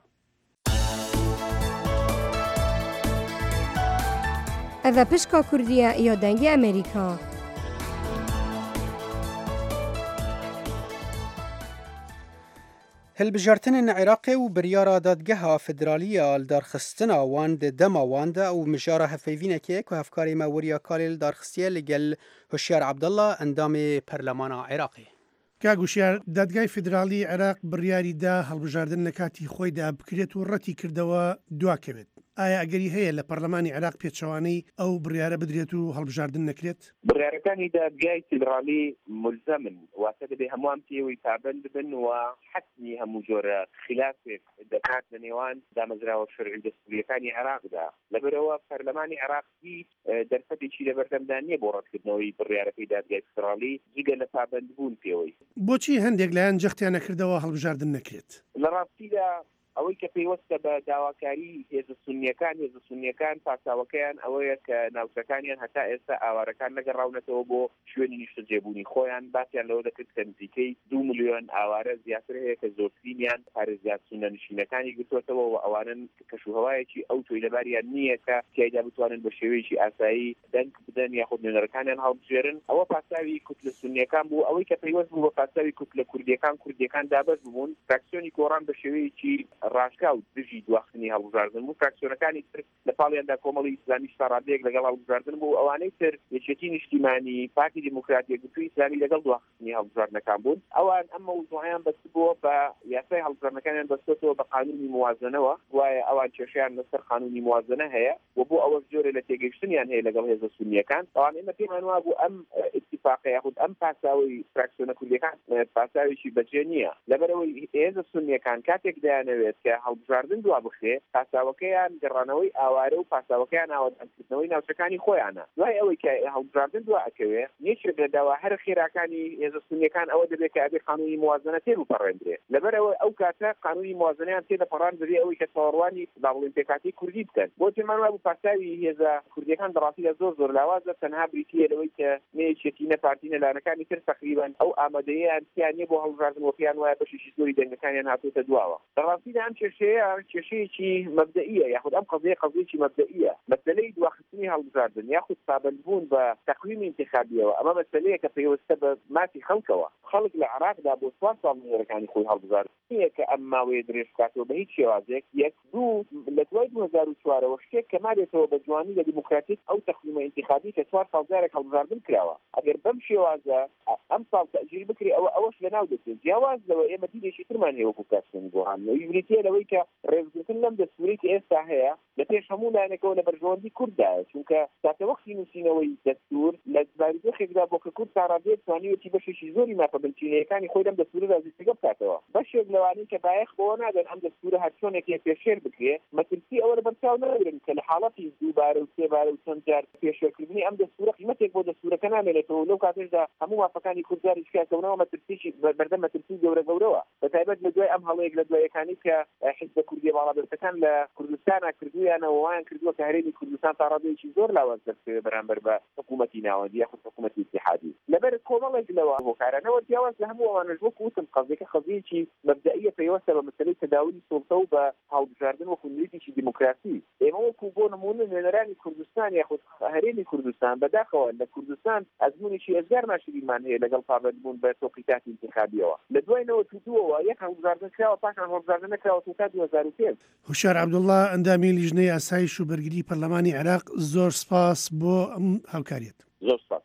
ئەڤە پشکا کوردیە یا دەنگی ئەمریکا. هەلبژارتنên Iraqê û biryara dadgeha federaliya li darxistina wan di dema wan de û mijara hevpeyvînekê ku hevkarê me weriya kalê li darxistiye li gel Hoşyar Abdullah endamê Perlemana Iraqê. کاگوشیار دادگای فدرالی عێراق بڕیاری دا هەڵبژاردن لە کاتی خۆیدا بکرێت و ڕەتی کردەوە دواکەوێت. ئایا ئەگەری هەیە لە پەرلەمانی عێراق پێچەوانەی ئەو بڕیارە بدرێت و هەڵبژاردن نەکرێت؟ بڕیارەکانی دادگای فیدرالی ملزمن واتە دەبێ هەمووان پێوەی پابند بن و حتمی هەموو جۆرە خلافێک دەکات لە نێوان دامەزراوە شەرعی دەستوریەکانی عێراقدا. لەبەرەوە پەرلەمانی عێراق هیچ دەرفەتێکی لەبەردەمدا نییە بۆ ڕەتکردنەوەی بڕیارەکەی دادگای فیدرالی جگە لە پابندبوون پێوەی. بۆچی هەندێک لایەن جەختیان نەکردەوە هەڵبژاردن نەکرێت؟ لە ڕاستیدا ئەوەی کە پێیوەستە بە داواکاری هێزە سونیەکان پاساوەکەیان ئەوەیە کە ناوچەکانیان هەتا ئێستا ئاوارەکان نەگەڕاونەتەوە بۆ شوێنی نیشتەجێبوونی خۆیان باسییان لەوە دەکرد کە نزیکەی 2 ملیۆن ئاوارە زیاتر هەیە کە زۆرترینیان پارێزگار سونەنشینەکانی گرتوێتەوە و ئەوانن کەشوهەوایەکی ئەو تۆی لەباریان نییە کە تیایدا بتوانن بە شێوەیەکی ئاسایی دەنگ بدەن یاخود نوێنەرەکانیان هەڵبژێرن. ئەوە پاساوی کوتلە سونیەکان بوو ئەوەی کە پێیوەست بوو بە پاساوی کوتلە کوردیەکان دابەز بوون. فراکسیۆنی گۆڕان بە شێوەیەکی ڕاشکا و دژی دواخستنی هەڵبژاردن بوو. فراکسیۆنەکانی تر لە پاڵیاندا کۆمەڵی ئیسلامی شتاڕادەیەک لەگەڵ هەڵبژاردن بوو. ئەوانەی تر یەکێتی نیشتیمانی پارتی دیموکراتیە گوتووی ئیسلامی لەگەڵ دواخستنی هەڵبژاردنەکان بوون. ئەوان ئەم مەوزوعیان بەستبووە بە یاسای هەڵبژاردنەکانیان بەستێتەوە بە قانونی موازنەوە وایە ئەوان کێشەیان لەسەر قانونی موازنە هەیە و بۆ ئەوە زۆرە لە تێگەیشتنیان هەیە لەگەڵ هێزە سونیەکان. ئەوان ئێمە پێمان وا بوو ئەم اتفاقە یاخود ئەم پاساوی فراکسیۆنە کوردیەکان پاساویی بەجێ نییە. لەبەرەوەی هێزە سونیەکان کاتێک دەیانەوێت کە هەڵبژاردن دوا بخرێت پاساوەکەیان گەڕانەوەی ئاوارە و پاساوەکەیان ئاوادانکردنەوەی ناوچەکانی خۆیانە. دوای ئەوەی کە هەڵبژاردن دوا ئەکەوێت یەکێک لە داوا هەر خێراکانی هێزە سونیەکان ئەوە دەبێت کە ئەبێ قانونی موازنە تێ بپەڕێندرێت. لەبەرەوە ئەو کاتە قانونی موازنەیان تێدەپەڕان دەبێت ئەوەی کە چاوەڕوانی باڵین پێکاتی کوردی بکەن. بۆ تێمان وا بوو پاساوی هێزە کوردیەکان بەڕاستیدا زۆر لاوازە تەنها بریتیە لەوەی کە نەیەکێتی نە پارتی نەلانەکانی تر تقریبا ئەو ئامادەیەیان تیان نیە بۆ هەڵبژاردن و پێیان وایە بەشێکی زۆری دەنگەکانیان هاتووەتە دواوە. بەڕاستیدا ئەم کێشەیەکی مبدئیە یاخود ئەم قضیەیەکی مبدئیە. مەسەلەی دواخستنی هەڵبژاردن یاخود پابندبوون بە تەقویم انتخابیەوە ئەمە مەسەلەیە کە پێوەستە بە ماتی خەڵکەوە. خەڵک لە عێراقدا بۆ 4 ساڵ نوێنەرەکانی خۆی هەڵبژاردن نییە کە ئەم ماوەیە درێژ بکاتەوە بە هیچ شێوازێک. یەک دوو لە دوای 2004ەوە شتێک کە مادێتەوە بە جوانی لە دیموکراتیک ئەو تەقویمە انتخابی کە 4 ساڵ جارێک هەڵبژاردن کراوە. ئەگەر بەم شێوازە ئەم ساڵ تەجریل بکرێ ئەوەش لەناو دەچێت. جیاواز لەوە ئێمە دیرێکی ترمان هەیە وەکو کارسێنی بۆ هەم یەکێ لەوەی کە ڕێزگرتن لەم دەستوری ئێستا هەیە لە پێش هەموو لایەنێکەوە لە بەرژەوەندی کوردایە چونکە تاکەوەختی نووسینەوەی دەستور لە باریدۆخێکدا بۆ کە کورد ساڕادێ توانیوەتی بەشێکی زۆری ماپەبنچینەکانی خۆی لەم دەستورەدا زیستگە بکاتەوە بەشێک لەوانەی کە بایەخ بۆ نادەن ئەم دەستورە هەر چۆنێکی پێشێر بکرێ مەترسی ئەوە لە بەرچاو نەبرن کە لە حاڵەتی دووبارە و سێبارە و چەند جار پێشێرکردنی ئەم دەستورە قیمەتێک بۆ دەستورەکە نامێنێتەوە لەو کاتێشدا هەموو مافەکانی کورداری شکاکەونەوە مەترسیی بەردەم مەترسی گەورەوە بەتایبەت لە دوای ئەم هەڵەیەک لە دوایەکانی کە حیزب کوردی باڵادەستەکان لە کوردستانە کردویانەوە وایان کردووە کە هەرێمی کوردستان تا ڕادەیەکی زۆر لاوازدەست بەرامبەر بە حکوومەتی ناوەندی یاخود حکوومەتی اتحادی لەبەر کۆمەڵێک لەوە هۆکارانەوە جیاواز لە هەموو ئەوانەش وەکو وتم قەزێکە خەزیەکی مەبدەئیە پەیوەستە بە مەسەلەی تەداولی سوڵتە و بە هەڵبژاردن وەکو نوێژێکی دیموکراسی ئێمە وەکو بۆ نمونە نوێنەرانی کوردستان یاخود هەرێمی کوردستان بەداخەوە لە کوردستان ئەزمونێکی ئەزگار ناشرینمان هەیە لەگەڵ پارلەمانبوون بە تۆقیتاتی انتخابیەوە لە دوایەوە تووتووەوە یەک هەڵبژاردن کراوە پاشان هەڵبژاردن نەکراوە تا 2005 هوشار عەبدوڵڵا ئەندامی لیژنەی ئاسایش و بەرگری پەرلەمانی عێراق زۆر سپاس بۆ ئەم هاوکاریت زۆر سپاس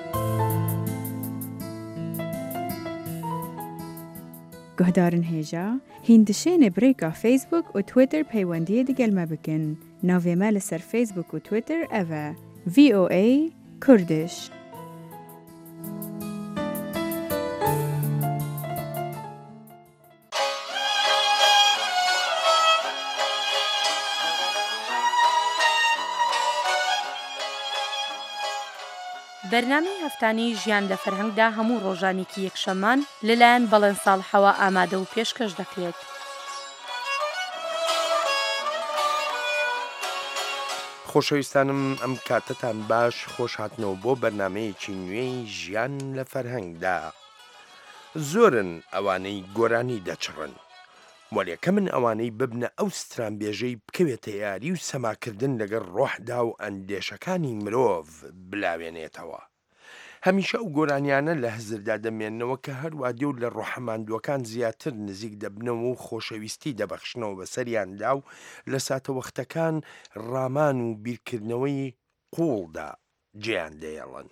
گهدارن هێژا هیندشێنێ برێکا فیسبوک و تویتر پەیوەندیە دەگەلمە بکەن ناوێمە لەسەر فیسبوک و تویتر ئەڤە VOA کوردش بەرنامەی هەفتانەی ژیان لە فەرهەنگدا هەموو ڕۆژانێکی یەکشەممان لەلایەن بەڵێن ساڵحەوە ئامادە و پێشکەش دەکرێت. خۆشەویستانم ئەم کاتتان باش خۆش هاتنەوە بۆ بەرنمەیەکی نوێی ژیان لە فەرهەنگدا. زۆرن ئەوانەی گۆرانی دەچڕن. وەلێکە من ئەوانەی ببنە ئەو سترانبێژەی بکەوێتە یاری و سەماکردن لەگەڵ ڕۆحدا و ئەندێشەکانی مرۆڤ بلاوێنێتەوە. هەمیشە ئەو گۆرانیانە لە هەزردا دەمێننەوە کە هەروە دێ و لە ڕۆحەماندووەکان زیاتر نزیک دەبنەوە و خۆشەویستی دەبەخشنەوە بە سەریاندا و لە ساتەوەختەکان ڕامان و بیرکردنەوەی قوڵدا جیان دەیەڵن.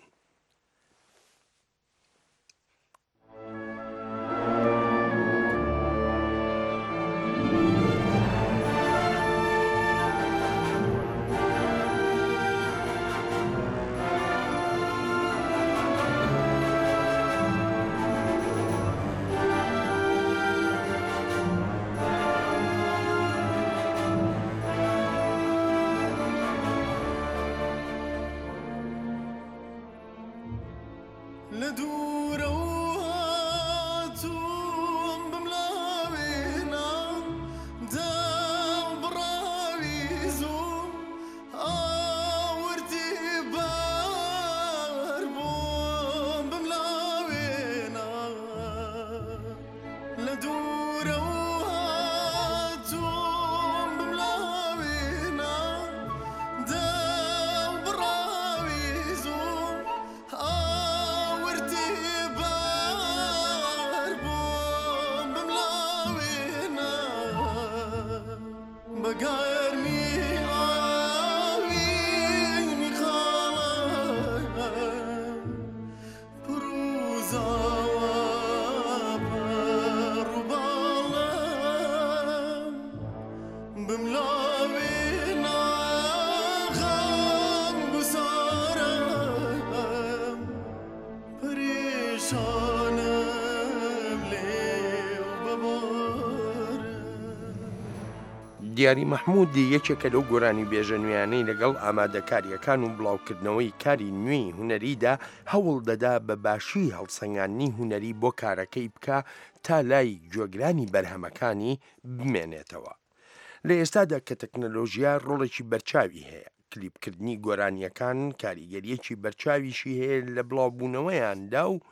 دیاری مەحموود یەکێکە لەو گۆرانی بێژە نوێیانەی لەگەڵ ئامادەکاریەکان و بڵاوکردنەوەی کاری نوێی هونەریدا هەوڵ دەدا بە باشی هەڵسەنگاندنی هونەری بۆ کارەکەی بکە تا لای گوێگرانی بەرهەمەکانی بمێنێتەوە. لە ئێستادا کە تەکنەلۆژیا ڕۆڵێکی بەرچاوی هەیە، کلیپکردنی گۆرانیەکان کاریگەریەکی بەرچاویشی هەیە لە بڵاوبوونەوەیاندا و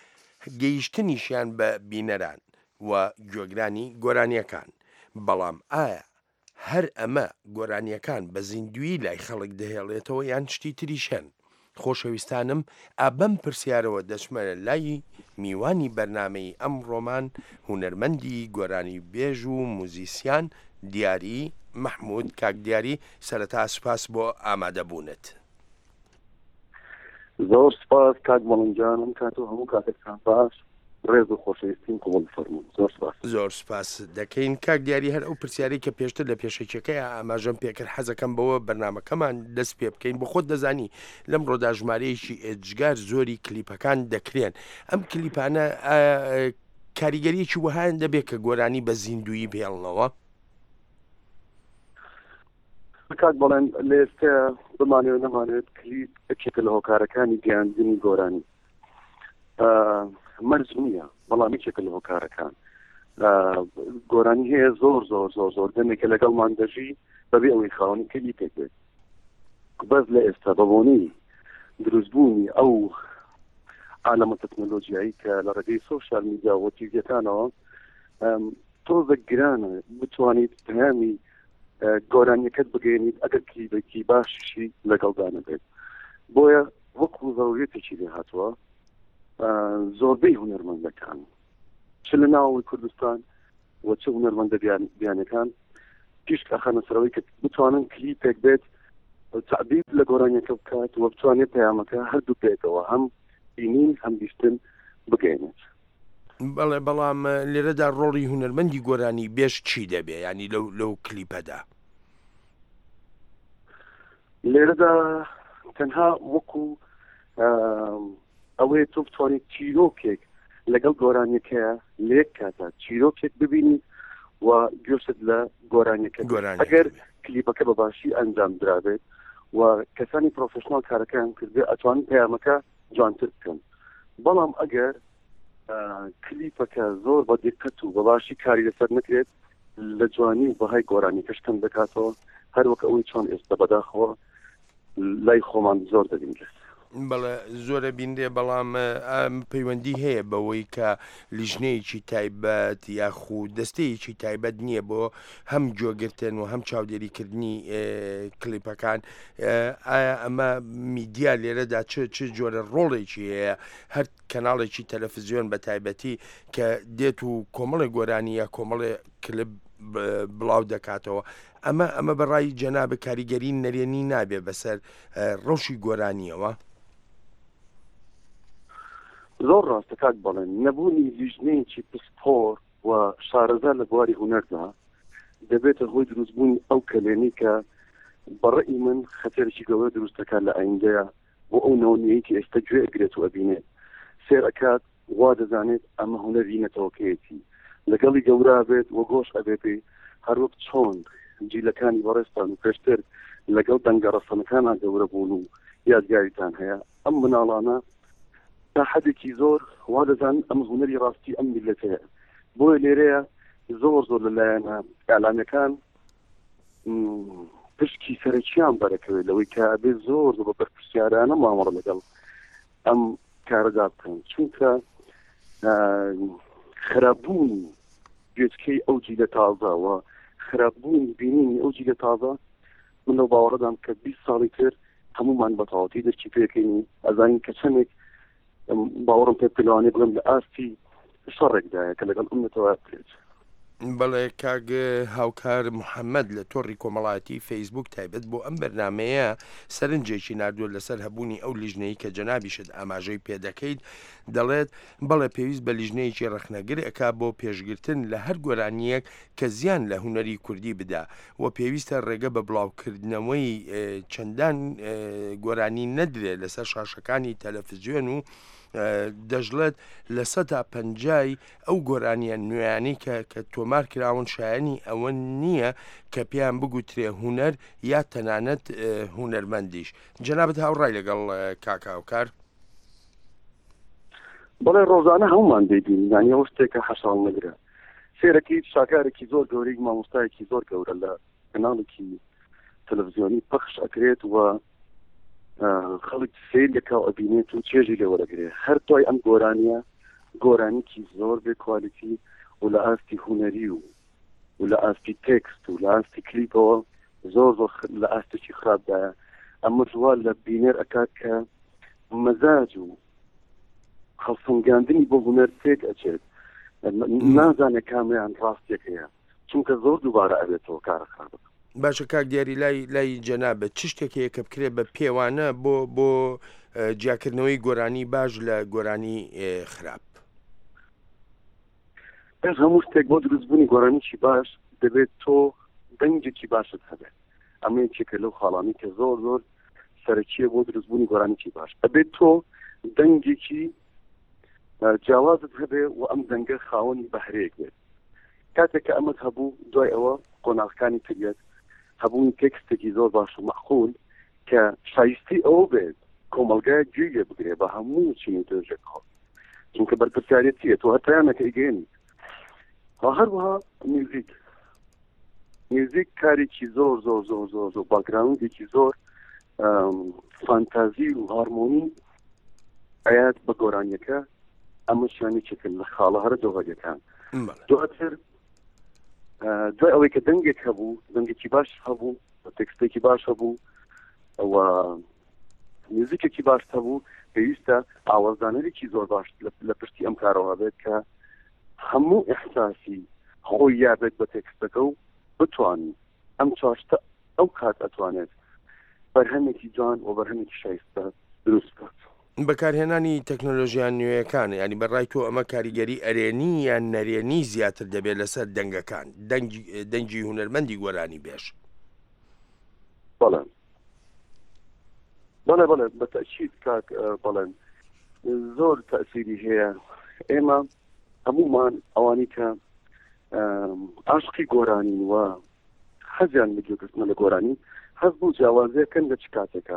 گەیشتنیشیان بە بینەران و گوێگرانی گۆرانیەکان. بەڵام ئایا هەر ئەمە گۆرانیەکان بە زیندوی لای خەڵک دەهێڵێتەوە یان شتی تریش هەن؟ خۆشەویستانم ئابەم پرسیارەوە دەچمەرە لای میوانی بەرنامەی ئەم ڕۆمان هونەرمەندی گۆرانی بێژ و موزیسیان دیاری مەحموود. کاک دیاری سەرەتا سوپاس بۆ ئامادەبوونت. زۆر سپاس کاک بەڵنجانم کات و هەموو کاتێکتان باش. ڕێز و خۆشەویستیم کۆمەڵ فەرموون. زۆر سپاس دەکەین کاک دیاری هەر ئەو پرسیاری کە پێشتر لە پێشەکەی ئاماژەم پێکرد حەزەکەم بەوە بەرنامەکەمان دەست پێ بکەین بۆ خۆت دەزانی لەم ڕۆدا ژمارەیەکی ئێجگار زۆری کلیپەکان دەکرێن ئەم کلیپانە کاریگەریەکی وهایان دەبێت کە گۆرانی بە زیندویی بێڵنەوە کاک بەڵێن لە ئێستا بمانێت نەمانێت کلیپ ەکێکە لە هۆکارەکانی گەیاندنی گۆرانی مەرج نییە بەڵام یەکێکە لە هۆکارەکان گۆرانی هەیە زۆر زۆر زۆر زۆر دەمێکە لەگەڵمان دەژی بەبێ ئەوەی خاوەنی کلیپێک بێت بەس لە ئێستا بەبوونی دروستبوونی ئەو عالەمە تەکنۆلۆژیایی کە لە ڕێگەی سۆشیال میدیا و تیڤیەکانەوە تۆزە گرانە بتوانیت پەیامی گۆرانیەکەت بگەێنیت ئەگەر کلیبێکی باشیشی لەگەڵدانە بێت بۆیە وەکو ضرورەتێکی لێ هاتووە زۆربەی هونەرمەندەکان چ لە ناوەوەی کوردستان و چه هونەرمەندە بیانەکان پیش ئەخەنە سەرەوەی کە بتوانن کلیپێک بێت تعبیر لە گۆرانیەکە بکات و بتوانێت پەیامەکە هەردوو بێتەوە هەم بینین هەم بیستن بگەێنێت بەڵێ بەڵام لێرەدا ڕۆڵی هونەرمەندی گۆرانی بێش چی دەبێ ینی لەو کلیپەدا لێرەدا تەنها وەکو ئەوەیە تۆ بتوانیت چیرۆکێک لەگەڵ گۆرانیەکەیە لێک کاتە چیرۆکێک ببینیت و گوێشت لە گۆرانیەکە ئەگەر کلیپەکە بە باشی ئەنجام درابێت و کەسانی پرۆفشنال کارەکەیان کردێ ئەتوانن پەیامەکە جوانتر بکەن بەڵام ئەگەر کلیپەکە زۆر بە دقت و بە باشی کاری لەسەر نکرێت لە جوانی و بەهای گۆرانیەکەش کەم دەکاتەوە هەر وەک ئەوەی چۆن ئێستا بەداخەوە لای خۆمان زۆر دەبینرێت بەڵێ زۆرە بیندێ بەڵام پەیوەندی هەیە بەوەی کە لیژنەیەکی تایبەت یاخو دەستەیەکی تایبەت نییە بۆ هەم جۆگرتن و هەم چاودێریکردنی کلیپەکان ئایا ئەمە میدیا لێرەدا چ جۆرە ڕۆڵێکی هەیە هەر کەناڵێکی تەلەڤیزیۆن بە تایبەتی کە دێت و کۆمەڵی گۆرانی یا کۆمەڵی کلب بڵاو دەکاتەوە ئەمە بەڕای جەنابە کاریگەری نەرێنی نابێ بەسەر ڕەوشی گۆرانیەوە زۆر ڕاستە کاک بەڵێن نەبوونی لیژنەیەکی پسپۆر و شارەزار لە بواری هونەردا دەبێتە هۆی دروستبوونی ئەو کەلێنی کە بەڕێی من خەتەرێکی گەورە دروستەکان لە ئایندەیە بۆ ئەو نەوەنیەیەکی ئێستا گوێ ئەگرێت و ئەبینێت سێر ئەکات وا دەزانێت ئەمە هونەری نەتەوەکەیەتی لەگەڵی گەورە بێت و گۆش ئەبێتێ هەروەک چۆن جیلەکانی بەڕێستان و پێشتر لەگەڵ دەنگە ڕەسەنەکانان گەورە بوون و یادگاریتان هەیە ئەم مناڵانە تا حدێکی زۆر وا دەزان ئەم هونەری ڕاستی ئەم میلەتەیە بۆیە لێرەیە زۆر زۆر لەلایەنە ئەعلامەکان پشکی سەرەکیان بەرەکەوێت لەوەی کە بێ زۆر بە بەرپرسیارانە مامەڕە لەگەڵ ئەم کارەدا بکەن چونکە خراپبوونی گوێچکەی ئەو جیلە تازەوە خراپبوونی بینینی ئەو جیلە تازە من لەو باوەڕەدام کە 20 ساڵی تر هەمومان بەتەواوەتی دەرکی پێکەینی ئەزانین کە چەندێک باوەڕم پێ پلوانێ بڵم لە ئاستی شەڕێکدایە کە لەگەڵ ئەمەتەوە بکرێت بەڵێ کاگ هاوکار محەممەد لە تۆڕی کۆمەڵاتی فەیسبوک تایبەت بۆ ئەم بەرنمەیە سەرنجێکی نردووە لەسەر هەبوونی ئەو لیژنەی کە جەنابیشت ئاماژەی پێدەکەیت دەڵێت بەڵێ پێویست بە لیژنەیەکی ڕەخنەگر ئەکا بۆ پێشگرتن لە هەر گۆرانیەک کە زیان لە هونەری کوردی بدا و پێویستە ڕێگە بە بڵاوکردنەوەی چەندان گۆرانی نەدرێت لەسەر شاشەکانی تەلەڤیزیۆن و دەژڵێت لە 150 ئەو گۆرانیە نوێیانی کە تۆمار کراون شایانی ئەوە نییە کە پێیان بگوترێ هونەر یا تەنانەت هونەرمەندیش جەنابەت هاوڕای لەگەڵ کاکاوکار بەڵێ ڕۆژانە هەمومان دەبین یانی ئەو شتێکە حەشاڵ نەگرە سێرەکی شاکارێکی زۆر گەورەی مامۆستایەکی زۆر گەورە لە کەناڵێکی تەلەڤیزیۆنی پەخش ئەکرێت و خەڵک سیرێکا ئەبینێت و چێژی لێ وەرەگرێ هەر توای ئەم گۆرانیە گۆرانیکی زۆر بێ کوالیتی و لە ئاستی هونەری و لە ئاستی تێکست و لە ئاستی کلیپەوە زۆر زۆر لە ئاستێکی خراپدایە ئەمە جوال لە بینێر ئەکات کە مەزاج و خەڵسەنگاندنی بۆ هونەر تێک ئەچێت نازانێت کامیان ڕاستێکەیە چونکە زۆر دووبارە ئەبێتەوە کارە خراپە باشە کاک دیاری لای جەنابەت چ شتێکەیە کە بکرێت بە پێوانە بۆ جیاکردنەوەی گۆرانی باش لە گۆرانی خراپ پێش هەموو شتێک بۆ دروستبوونی گۆرانیی باش دەبێت تۆ دەنگێکی باشت هەبێت ئەمە یەکێکە لەو خاڵانی کە زۆر زۆر سەرەکیە بۆ دروستبوونی گۆرانیی باش ئەبێت تۆ دەنگێکی جیاوازت هەبێ و ئەم دەنگە خاوەنی بەهرەیەک بێت کاتێک کە ئەمەت هەبوو دوای ئەوە قۆناغەکانی تریەت هەبوونی تێکستێکی زۆر باش و مەعقول کە شایستی ئەوە بێت کۆمەلگایە گوێ لێ بگرێ بە هەموو چین و توێژێک خۆ چونکە بەرپرسیارەتیە تۆ هەتایانەکە ئیگەێنی هەروەها میوزیک کارێکی زۆر زۆر زۆر زۆر زۆر باگراوندێکی زۆر فانتازی و هارمۆنی ئايات بە گۆرانیەکە ئەمە شوێنێکێکن لە خاڵە هەرە جۆهەریەکان دواتر دوای ئەوەی کە دەنگێک هەبوو دەنگێکی باش هەبوو تێکستێکی باش هەبوو و میوزیکێکی باش هەبوو پێویستە ئاوازدانەرێکی زۆر باش لە پشتی ئەم کارەوە بێت کە هەموو ئیحساسی خۆی یابێت بە تێکستەکە و بتوانین ئەم چاشتە ئەو کات ئەتوانێت بەرهەمێکی جوان و بەرهەمێکی شایستە دروست بکات بەکارهێنانی تەکنۆلۆژیان نوێیەکانە ینی بەڕای تۆ ئەمە کاریگەری ئەرێنی یان نەرێنی زیاتر دەبێت لەسەر دەنگەکان دەنگی هونەرمەندی گۆرانی بێش بەڵێن بەڵێ بە تەئکید کاک بەڵێن زۆر تەئسیری هەیە ئێمە هەمومان ئەوانی کە عاشقی گۆرانین و حەزیان لەگوێگرتنە لە گۆرانی هەز بوو جیاوازیەکەن لە چ کاتێکە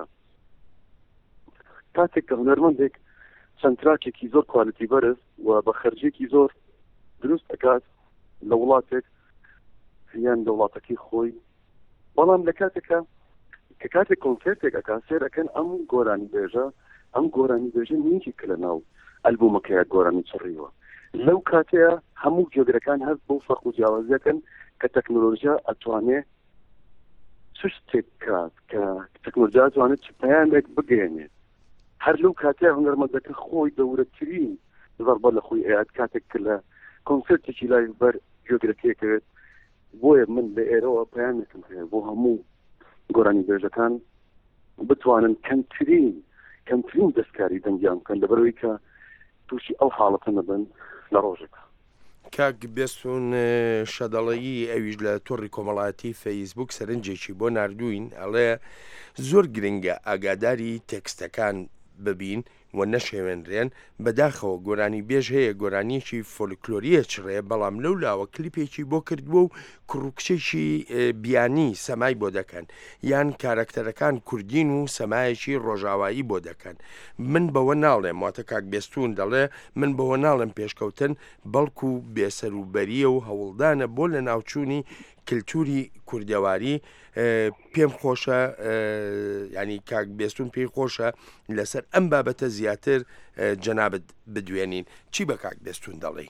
کاتێک کە هونەرمەندێک چەند تراکێکی زۆر کوالیتی بەرز و بە خەرجێکی زۆر دروست دەکات لە وڵاتێک یان لە وڵاتەکەی خۆی بەڵام لە کاتێکە کە کاتێک کۆنسێرتێک ئەکا سێرەکەن ئەم گۆرانی بێژە ئەم گۆرانی بێژە نیکی کە لە ناو ئەلبومەکەیە گۆرانی چڕیوە لەو کاتەیە هەموو گوێگرەکان هەست بۆ فەرق و جیاوازیەکەن کە تەکنۆلۆژیا ئەتوانێت چ شتێک کات کە تەکنۆلۆژیا ئەتوانێت چ پەیامێک بگەێنێت هەر لەو کاتەیە هونەرمەندەکە خۆی دەورەترین زەربە لە خۆی ئەیات کاتێک کە لە کۆنسێرتێکی لای بەر گوێگرەکەیەکەوێت بۆیە من لە ئێرەوە پەیامێکم هەیە بۆ هەموو گۆرانی بێژەکان بتوانن کەمترین دەستکاری دەنگیان بکەن لەبەرەوەی کە تووشی ئەو حاڵەتە نەبن لە ڕۆژێکە کاک بێستون شەدەڵەیی ئەویش لە تۆڕی کۆمەڵایەتی فەیسبوک سەرنجێکی بۆ نردوین ئەڵێ زۆر گرنگە ئاگاداری تێکستەکان ببین و نەشێوێنرێن بەداخەوە گۆرانی بێژ هەیە گۆرانیەکی فۆلکلۆریە چڕێ بەڵام لەو لاوە کلیپێکی بۆ کردووە و کوڕکچێکی بیانی سەمای بۆ دەکەن یان کارەکتەرەکان کوردین و سەمایەکی ڕۆژاوایی بۆ دەکەن من بەوە ناڵێم واتە کاک بێستون دەڵێ من بەوە ناڵێم پێشکەوتن بەڵکو بێسەروبەریە و هەوڵدانە بۆ لە ناوچوونی کللتوری کوردەواری پێم خۆشە ینی کاک بێستون پێی خۆشە لەسەر ئەم بابەتە زیاتر جەنابەت بدوێنین چی بە کاک بێستون دەڵێ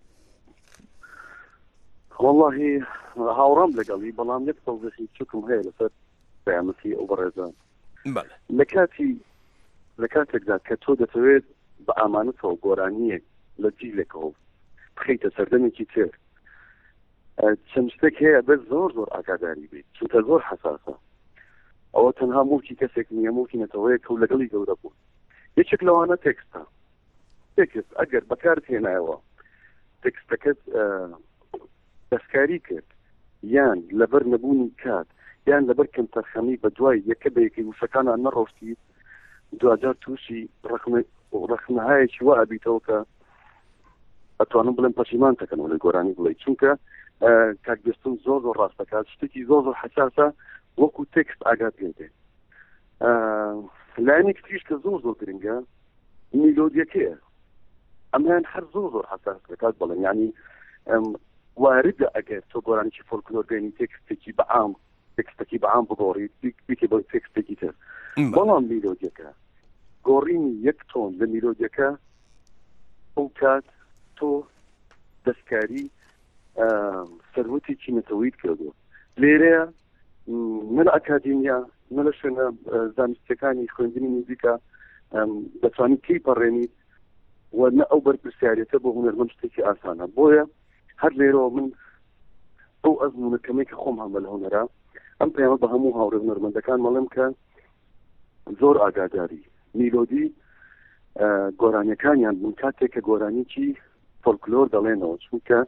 واللهی هاوڕام لەگەڵی بەڵام یەک تەوزیحی چوکم هەیە لەسەر بەیانەتی ئەو بەڕێزە لە کاتێکدا کە تۆ دەتەوێت بە ئامانەتەوە گۆرانیەک لە جیلێکەوە بخەیتە سەردەمێکی تر چەند شتێک هەیە بێت زۆر زۆر ئاگاداری بێت چونکە زۆر حەساسە ئەوە تەنها موڵکی کەسێک نییە موڵکی نەتەوەیە کە و لەگەڵی گەورە بوو یەکێک لەوانە تێکستە تێکست ئەگەر بەکارت هێنایەوە تێکستەکەت دەستکاری کرد یان لەبەر نەبوونی کات یان لەبەر کەم تەرخەمی بە دوای یەکە بە یەکەی وشەکانان نەڕۆشتی دوجار تووشی ڕەخنەهایەکی وا ئەبیتەوە کە ئەتوانم بڵێم پەشیمان دەکەنەوە لە گۆرانی بڵێ چونکە کاک بێستون زۆر زۆر ڕاست دەکات شتێکی زۆر زۆر حەساسە وەکو تێکست ئاگات پێدێ لایەنێک تریش کە زۆر زۆر گرنگە میلۆدیەکەیە ئەمان هەر زۆر زۆر حەساس دەکات بڵێن یعنی واردە ئەگەر تۆ گۆرانێکی فۆلکلۆر بێنی تێکستێکی بەعام تێکستێکی بەعام بگۆڕیت بیکە بۆ تێکستێکی تر بەڵام میلۆدیەکە گۆڕینی یەک تۆن لە میلۆدیەکە ئەو کات تۆ دەستکاری سەروەتێکی نەتەوەیت کردو لێرەیە من ئەکادیمیا من لە شوێنە زانستیەکانی خوێندنی موزیکە دەتوانیت کەی پەڕێنیت و نە ئەو بەرپرسیارەتە بۆ هونەرمەند شتێکی ئاسانە بۆیە هەر لێرەوە من ئەو ئەزمونەکەمەی کە خۆم هەمە لە هونەرە ئەم پەیامە بە هەموو هاوڕێ هونەرمەندەکان مەڵێم کە زۆر ئاگاداری میلۆدی گۆرانیەکانیان بوون کاتێک کە گۆرانیکی فۆلکلۆر دەڵێنەوە چونکە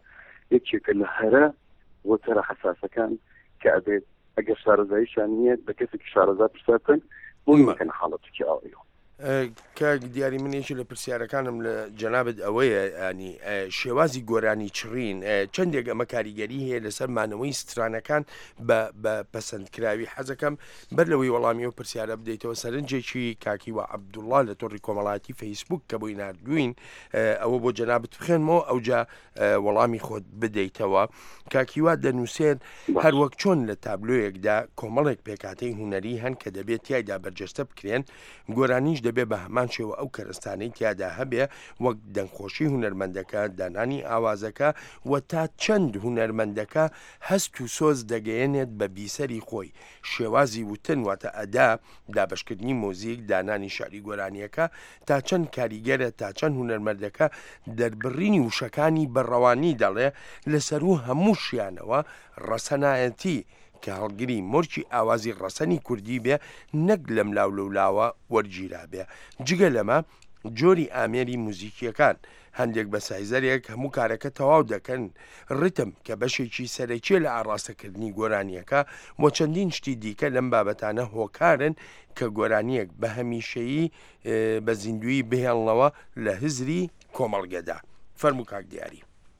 یەکێکە لە هەرە وەتەرە حساسەکان کە ئەبێت ئەگەر شارەزاییشان نییە بە کەسێکی شارەزا پرسەکەن بۆ مەکەن حاڵەتێکی ئاوەیەوە. کە دیاری منێکی لە پرسیارەکانم لە جەنابەت ئەوەیە ینی شێوازی گۆرانی چڕین چەندێک ئەمە کاریگەری هەیە لەسەر مانەوەی سترانەکان بە پەسەندکراوی حەزەکەم بەر لەوەی وەڵامی و پرسیارە بدەیتەوە سەرنجێکی کاکی و عەبدوڵڵا لە تۆڕی کۆمەڵایەتی فەیسبوک کە بۆی نردوین ئەوە بۆ جەنابەت بخێنمەوە ئەوجا وەڵامی خۆت بدەیتەوە. کاکیوا دەنووسێت هەر وەک چۆن لە تابلۆیەکدا کۆمەڵێک پێکاتەی هوەری هەن کە دەبێت تایدا بەرجەستە بکرێن گۆرانیش دەبێت بە هەمان شێوە ئەو کەرستانەی تیادا هەبێ وەک دەنگخۆشی هونەرمەندەکە دانانی ئاوازەکە و تا چەند هونەرمەندەکە هەست و سۆز دەگەیەنێت بە بیسەری خۆی شێوازی وتن واتە ئەدا دابشکردنی مۆزیک دانانی شاری گۆرانیەکە تا چەند کاریگەرە تا چەند هونەرمەندەکە دەربڕینی وشەکانی بەڕەوانی دەڵێ لەسەر و هەموو شیانەوە ڕەسەنایەتی کە هەڵگری مۆرچی ئاوازی ڕەسەنی کوردی بێ نەک لەم لاو لەولاوە وەرگیرا بێ. جگە لەمە جۆری ئامێری موزیکیەکان هەندێک بە سایزەرێک هەموو کارەکە تەواو دەکەن ڕتم کە بەشێکی سەرەکیە لە ئاڕاستەکردنی گۆرانیەکە بۆ چەندین شتی دیکە لەم بابەتانە هۆکارن کە گۆرانیەک بە هەمیشەیی بە زیندوی بهێڵنەوە لە هزری کۆمەڵگەدا. فەرموو کاک دیاری.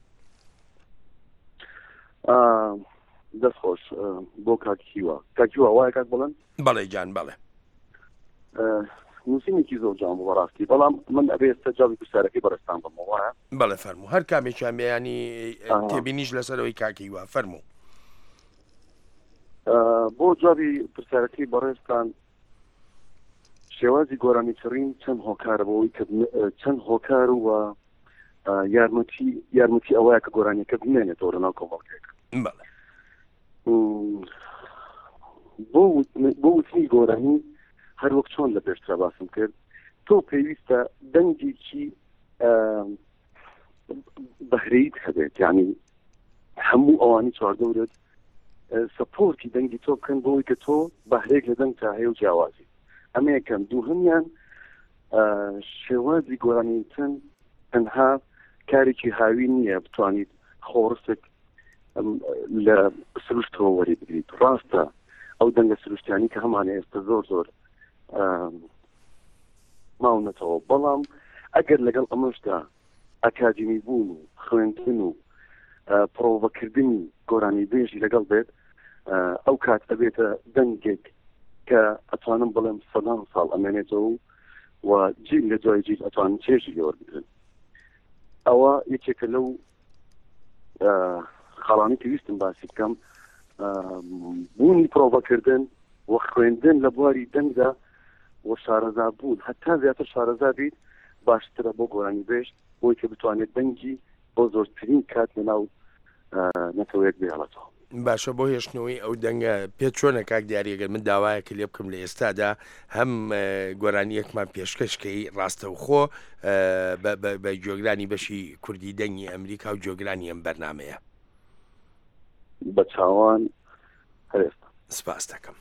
دەستخۆش بۆ کاکیوە کاکیوە وایە کاک بڵێن؟ بەڵێ جان بەڵێ. نووسینێکی زۆر جان بۆ ڕاستی بەڵام من ئەبێ سەرجاوی پرسیارەکەی بەڕێستان بم وایە؟ بەڵێ فەرموو هەر کامێکیان بەیانی تێبینیش لەسەرەوەی کاکیوە فەرموو. بۆ جوابی پرسیارەکەی بەڕێستان شێوازی گۆرانی چڕین چەند هۆکارە بۆەوەی کە چەند هۆکار و یارمەتی ئەوەیە کە گۆرانیەکە بمێنێتەوە لەناو کۆمەڵگەیەک. بۆ وتنی گۆرانی هەر وەک چۆن لە پێشترا باسم کرد تۆ پێویستە دەنگێکی بەهرەیت هەبێت یعنی هەموو ئەوانی چواردەورت سەپۆرتی دەنگی تۆ بکەن بۆی کە تۆ بەهرەیەک لە دەنگ تا هەیە و جیاوازی ئەمە یەکەم. دووهەمیان شێوازی گۆرانیتن تەنها کارێکی هاوی نییە بتوانیت خۆڕستێک لە سروشتەوە وەری بگریت. ڕاستە ئەو دەنگە سروشتیانی کە هەمانە ئێستا زۆر زۆر ماونەتەوە بەڵام ئەگەر لەگەڵ ئەمەشدا ئەکادمی بوون و خوێندن و پرۆڤەکردنی گۆرانی بێژی لەگەڵ بێت ئەو کات ئەبێتە دەنگێک کە ئەتوانم بڵێم سەدان ساڵ ئەمێنێتەوە و جیل لە دوای جیل ئەتوانن چێژی لێوەربگرن. ئەوە یەکێکە لەو خاڵانی پێویستم باسی بکەم بوونی پرۆڤەکردن و خوێندن لە بواری دەنگدا و شارەزا بوون هەتا زیاتر شارەزا بیت باشترە بۆ گۆرانی بێژ بۆی کە بتوانێت دەنگی بۆ زۆرترین کات لەناو نەتەوەیەک بێڵێتەوە. باشە بۆ هێشتنەوەی ئەو دەنگە پێ چۆنە کاک دیاریەگەر من داوایە کە لێ بکەم لە ئێستادا هەم گۆرانیەکمان پێشکەشکەی ڕاستەوخۆ بە جۆگرانی بەشی کوردی دەنگی ئەمریکا و جۆگرانی ئەم بەرنامەیە بە چاوان هەرێستا سپاس دەکەم.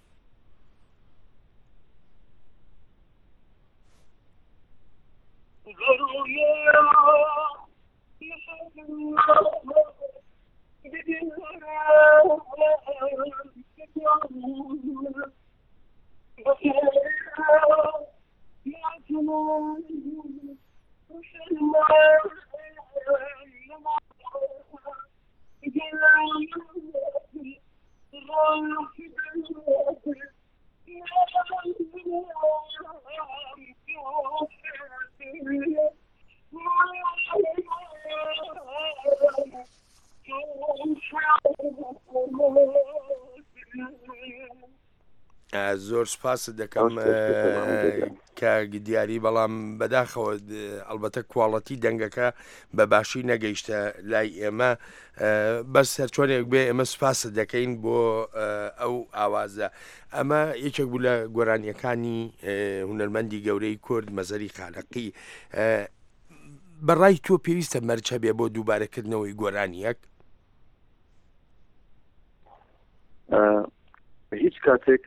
زۆر سپاس دەکەم کە دیاری بەڵام بەداخەوە ئەلبەتە کوواڵەتی دەنگەکە بە باشی نەگەیشتە لای ئێمە بەس هەرچۆنێک بێ ئێمە سپاس دەکەین بۆ ئەو ئاوازە. ئەمە یەکێک بوو لە گۆرانیەکانی هونەرمەندی گەورەی کورد مەزەری خالەقی. بەڕای تۆ پێویستە مەرج هەبێ بۆ دووبارەکردنەوەی گۆرانیەک؟ هیچ کاتێک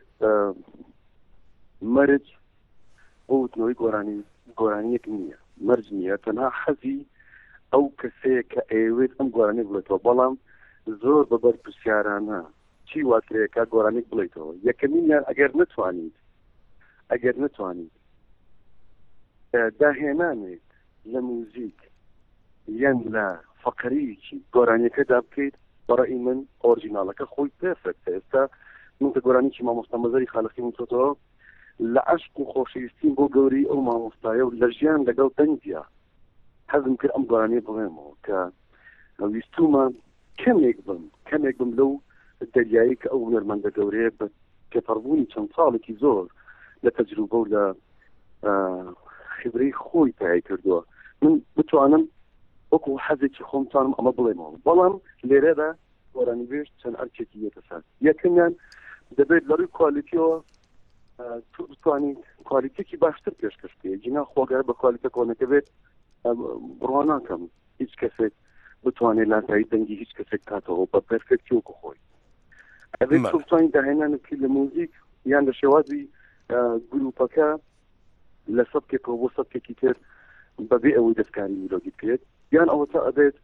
مەرج بۆ وتنەوەی گۆرانیەک نییە، مەرج نییە، تەنها حەزی ئەو کەسەیە کە ئەوێت ئەم گۆرانێک بڵێتەوە بەڵام زۆر بەبەر پرسیارانە چی واترەیەکە گۆرانێک بڵێتەوە یەکەمینیان ئەگەر نتوانیت داهێنانێت لە موزیک یان لە فەقەرەیەکی گۆرانیەکەدا بکەیت بەڕای من ئۆریجیناڵەکە خۆی پێرفێکتە ئێستا من کە گۆرانێکی مامۆستا مەزەری خالقی وتۆتەوە لە عەشق و خۆشەویستیم بۆ گەوری ئەو مامۆستایە و لە ژیان لەگەڵ دەنگیا حەزم کرد ئەم گۆرانیە بڵێمەوە کە ویستومە کەمێک بم لەو دەریایی کە ئەو هونەرمەندە گەورەیە بە تێپەڕبوونی چەند ساڵێکی زۆر لە تەجروبە و لە خبرەی خۆی تایە کردووە من بتوانم وەکو حەزێکی خۆمتانم ئەمە بڵێمەوە بەڵام لێرەدا گۆرانی بێژ چەند ئەرکێکی یەکەسان یەکەمیان دەبێت لەڕووی کوالیتیەوە توانیت کوالیتێکی باشتر پێشکەش بکەیت جینا خۆگەر بە کوالیتە کۆنەکە بێت بڕوا ناکەم هیچ کەسێک بتوانێت لاتایی دەنگی هیچ کەسێک کاتەوە بە پەرفێکتی وەکو خۆی ئەبێت بتوانیت داهێنانێکی لە موزیک یان لە شێوازی گروپەکە لە سەبکێکەوە بۆ سەبکێکی تر بەبێ ئەوەی دەستکاری میلۆدی بکرێت یان ئەوە تا ئەبێت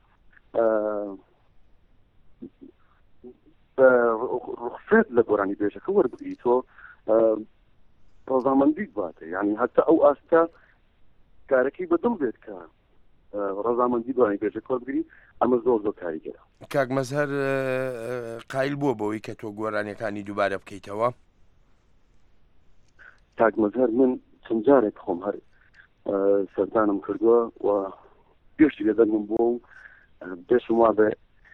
ڕخسەت لە گۆرانی بێژەکە وەربگریتەوە ڕەزامەندی باتە یعنی هەتا ئەو ئاستا کارەکەی بەدڵ بێت کە ڕەزامەندی گۆرانی بێژەکە وەربگری ئەمە زۆر زۆر کاریگەرە کاک مەزهەر قایل بووە بەوەی کە تۆ گۆرانیەکانی دووبارە بکەیتەوە کاک مەزهەر من چەند جارێک خۆم هەر سەردانم کردووە و پێشتی لەدەرم بووە و پێشم وا بێ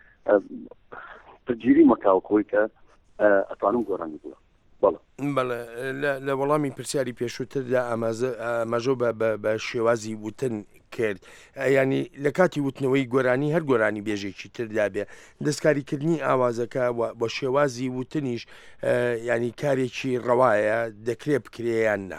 پرگیری مەکاوکۆی کە ئەتوانم گۆرانی بووە بەڵێ لە وەڵامی پرسیاری پێشووتردا ئاماژۆ بە شێوازی وتن کرد ینی لە کاتی وتنەوەی گۆرانی هەر گۆرانی بێژێکی تردا بێ دەستکاریکردنی ئاوازەکە بۆ شێوازی وتنیش ینی کارێکی ڕەوایە دەکرێت بکرێیان نا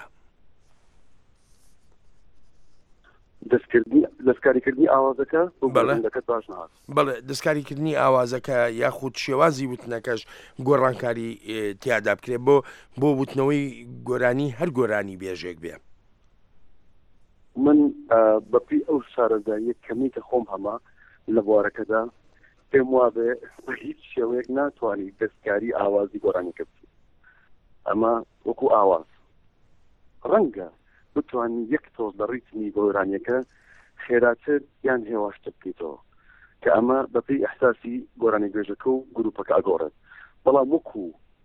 دەستکاریکردنی ئاوازەکە بەڵێ دەستکاریکردنی ئاوازەکە یاخود شێوازی وتنەکەش گۆڕانکاری تیادا بکرێت بۆ وتنەوەی گۆرانی هەر گۆرانی بێژێک بێ من بەپی ئەو شارەزاییە کەمیکە خۆم هەما لە بوارەکەدا پێم وابێ بە هیچ شێوەیەک ناتوانانی دەستکاری ئاوازی گۆرانیەکە بکەیت ئەمە وەکو ئاواز ڕەنگە بتوانانی یەک تۆز لە ڕیتمی گۆرانیەکە خێراتر یان هێواشتر بکەیتەوە کە ئەمە بەپی ئەحساسی گۆرانی بێژەکە و گروپەکە ئەگۆڕێت بەڵام وەکو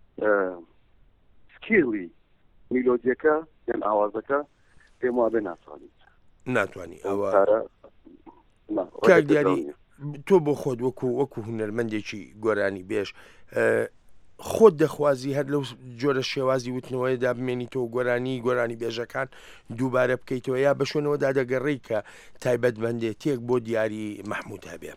سکیڵی میلۆدیەکە یان ئاوازەکە پێم وابێ ناتوانی ئەوە کاک دیاری تۆ بۆ خۆت وەکو هونەرمەندێکی گۆرانی بێژ خۆت دەخوازی هەر لەو جۆرە شێوازی وتنەوەیدا بمێنیتەوە گۆرانی بێژەکان دووبارە بکەیتەوە یا بە شوێنەوەدا دەگەڕێی کە تایبەتمەندێتێک بۆ دیاری مەحموود هەبێ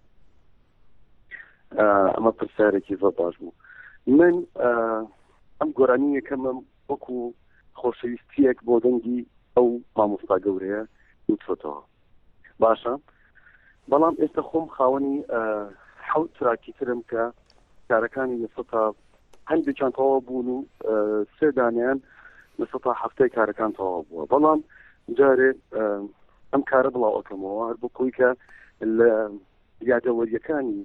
ئەمە پرسیارێکی زۆر باش بوو من ئەم گۆرانی یەکەمم وەکو خۆشەویستیەک بۆ دەنگی ئەو مامۆستا گەورەیە وتۆتەوە باشە بەڵام ئێستا خۆم خاوەنی حەوت تراکی ترم کە کارەکانی لە سەتا هەندێکیان تەواو بوون و سێ دانیان لە سەتا هەفتەی کارەکان تەواو بووە بەڵام جارێ ئەم کارە بڵاو ئەکەمەوە هەر بۆ کۆی کە لە یادەوەریەکانی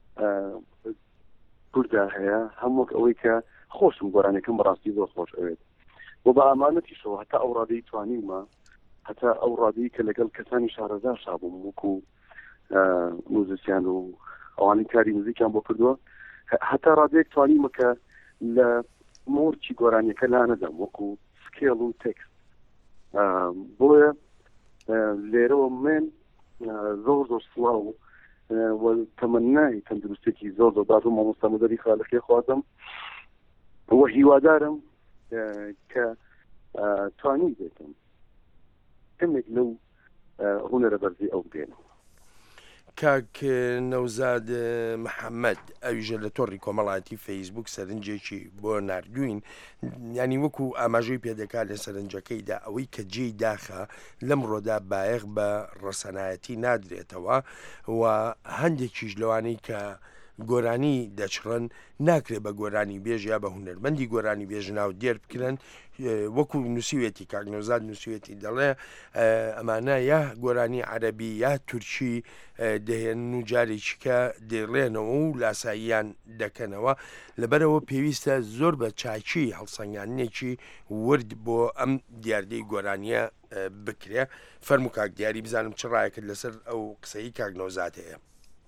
کووردا هەیە هەمووک ئەوەی کە خۆشم گۆرانەکەم بەڕاستی زۆر خۆش ئەوێت بۆ بە ئامانەتیشەوە هەتا ئەو ڕادەی توانیمە هەتا ئەو ڕادەی کە لەگەڵ کەسانی شارەزار شابووم وەکو موزیسیان و ئەوانی کاری موزیکیان بۆ کردووە هەتا ڕادەیەک توانیمە کە لە مۆرچی گۆرانیەکە لا نەدەم وەکو سکێڵ و تێکست بۆیە لێرەوە من زۆر زۆر سڵاو و تەمەنای تەندروستێکی زۆر زۆر باش و مامۆستا مەزەری خالقی خوازم و هیوادارم کە توانی بێتم کەمێک لەو هونەرە بەرزی ئەو بێنەوە کاک نەوزاد محەممەد ئەویژە لە تۆڕی کۆمەڵاتی فەیسبوک سەرنجێکی بۆ نردوین ینی وەکو ئاماژەی پێدەکات لە سەرنجەکەیدا ئەوەی کە جێی داخە لەم ڕۆدا بایەق بە ڕەسەنایەتی نادرێتەوە و هەندێکیش لەوانەی کە گۆرانی دەچڕن ناکرێت بە گۆرانی بێژ یا بە هونەرمەندی گۆرانی بێژ ناو دێر بکرن وەکو نووسیوێتی کاکنۆزاد نووسیوێتی دەڵێ ئەمانە یا گۆرانی عەرەبی یا تورکی دەهێن و جارێکیکە دێڕێنەوە و لاساییان دەکەنەوە لەبەرەوە پێویستە زۆر بە چاکی هەڵسەنگاندنێکی ورد بۆ ئەم دیاردەی گۆرانیە بکرێ. فەرموو کاک دیاری بزانم چ ڕایەکرد لەسەر ئەو قسەی کاکنۆزاد هەیە.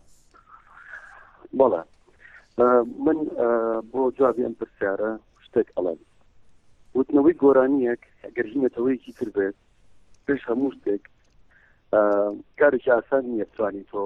بەڵێ من بۆ جوابی ئەم پرسیارە شتێک ئەڵێم وتنەوەی گۆرانیەک ئەگەر ژینەتەوەیەکی کرد بێت پێش هەموو شتێک کارێکی ئاسان نییە بتوانیت تۆ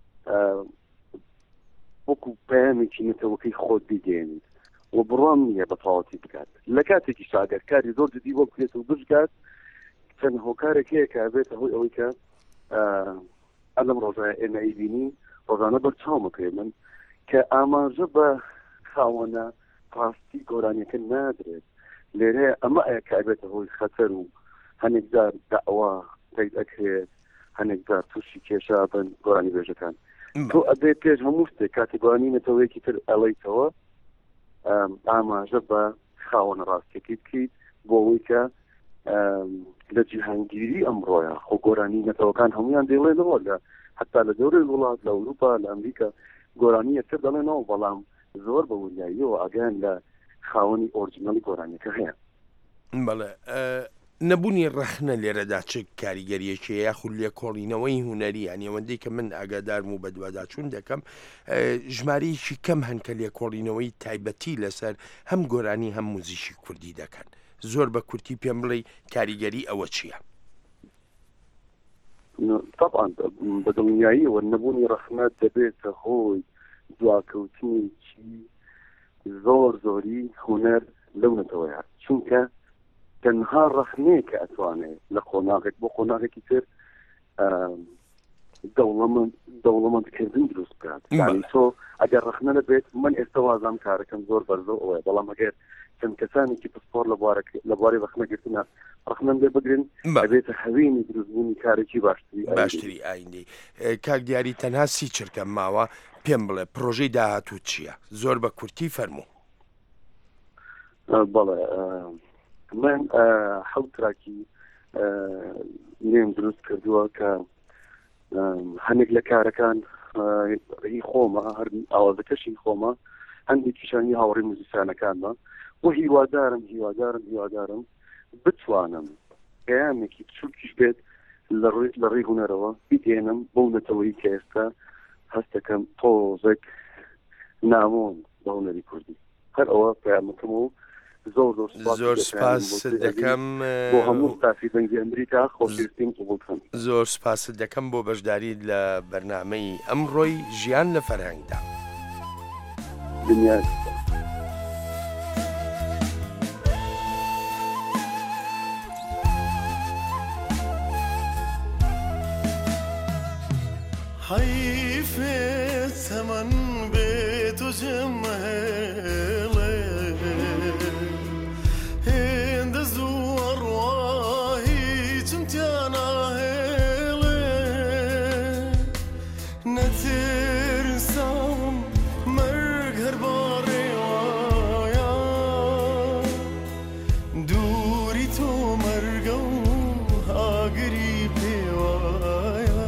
وەکو پەیامێکی نەتەوەکەی خۆت بیگەێنیت و بڕام نییە بە تەواوەتی بکات لە کاتێکی شاگەر کاری زۆر جدی بۆ بکرێت و بژگات چەند هۆکارێک هەیە کە بێتە هۆی ئەوەی کە ئەلەم ڕۆژایە ئێمە ئەیبینی ڕۆژانە بەرچاومەکەی من کە ئاماژە بە خاوەنە ڕاستی گۆرانیەکە نادرێت لێرەیە ئەمە ئەیەکبێتە هۆی خەتەر و هەنێکجار داوا تەید ئەکرێت هەنێکجار تووشی کێشا بن گۆرانی بێژەکان تۆ ئەبێت پێش هەموو شتێک کاتی گۆرانی نەتەوەیەکی تر ئەڵەیتەوە ئاماژە بە خاوەنە ڕاستیەکەی بکەیت بۆ ئەوەی کە لە جیهانگیری ئەمڕۆیە خۆ گۆرانی نەتەوەکان هەمویان دێڵێنەوە لە حتا لە دەورەی وڵات لە ئەوروپا لە ئەمریکا گۆرانی یەکتر دەڵێنەوە بەڵام زۆر بە وریاییەوە ئاگیان لە خاوەنی ئۆرجینەڵی گۆرانیەکە هەیە. بەڵێ نەبوونی ڕەخنە لێرەدا چ کاریگەریەکی یاخود لێکۆڵینەوەی هوەری یان ئەوەندەی کە من ئاگادارم و بە دوواداچوون دەکەم ژمارەیەکی کەم هەن کە لێکۆڵینەوەی تایبەتی لەسەر هەم گۆرانی هەم موزیشی کوردی دەکەن زۆر بە کورتی پێم بڵێ کاریگەری ئەوە چییە؟ طبعا بە دڵنیاییەوە نەبوونی ڕەخنەت دەبێتە هۆی دواکەوتنیی زۆر زۆری هوەر لەو نەتەوەیە چونکە تەنها ڕەخنەیە کە ئەتوانێت لە قۆناغێک بۆ قۆناغێکی تر دەوڵەمەندکردن دروست بکات تۆ ئەگەر ڕەخنە نەبێت من ئێستا وازام کارەکەم زۆر بەرزە ئەوەیە بەڵام ئەگەر چەند کەسانێکی پسپۆر لە بواری ڕەخنەگرتنە ڕەخنەم لێ بگرن ئەبێتە هەوێنی دروستبوونی کارێکی باشتری ئایندەی کاک دیاری تەنها سی چرکە ماوە پێم بڵێ پرۆژەی داهاتوو چییە؟ زۆر بە کورتی فەرموو. بەڵێ من حەوت تراکی نێم دروست کردووە کە هەنێک لە کارەکان هی خۆمە هەر ئاوازەکەشی خۆمە هەندێکیشانی هاوڕێی موزیسیانەکانمە و هیوادارم بتوانم پەیامێکی بچووکیش بێت لە ڕێی هونەرەوە بیدێنم بۆ نەتەوەی کە ئێستا هەستەکەم تۆزێک نامۆن بە هونەری کوردی هەر ئەوە پەیامەکەم و زۆر سپاس دەکەم بۆ هەموو ستافی دەنگی ئەمریکا خۆشویستیم قبولکەم. زۆر سپاس دەکەم بۆ بەشداری لە بەرنامەی ئەمڕۆی ژیان لە فەرهەنگدا. دنیا حيفت ثمن بيت وجمهله هند زور واهي كنت انا هله نترسم مرغر باري وايا دوري تو مرغو هاغري بيوايا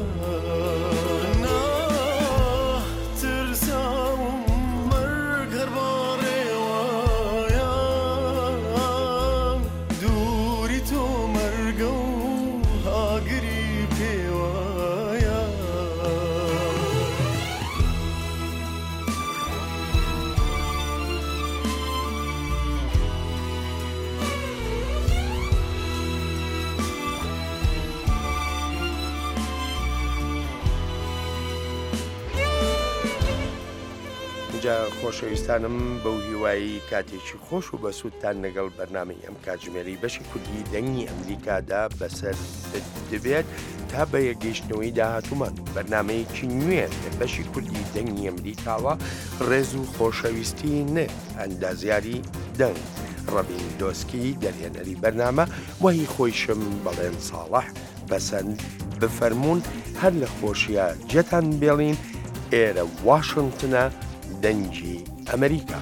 خۆشەویستانم بەو هیوایی کاتێکی خۆش و بە سوودتان لەگەڵ بەرنامەی ئەم کاتژمێری بەشی کوردی دەنگی ئەمریکادا بەسەر دەبێت تا بە یەکگەیشتنەوەی داهاتوومان بەرنمەیەکی نوێ لە بەشی کوردی دەنگی ئەمریکاوە ڕێز و خۆشەویستی نت ئەندازیاری دەنگ ڕەبین دۆسکی گەلێنەری بەرنامە وهی خۆیشم بەڵێن ساڵح بەسەند بفەرمونون هەر لە خۆشیە جێتان بێڵین ئێرە واشنگتنە دەنگی ئەمریکا.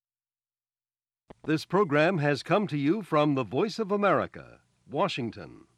This program has come to you from the Voice of America, Washington.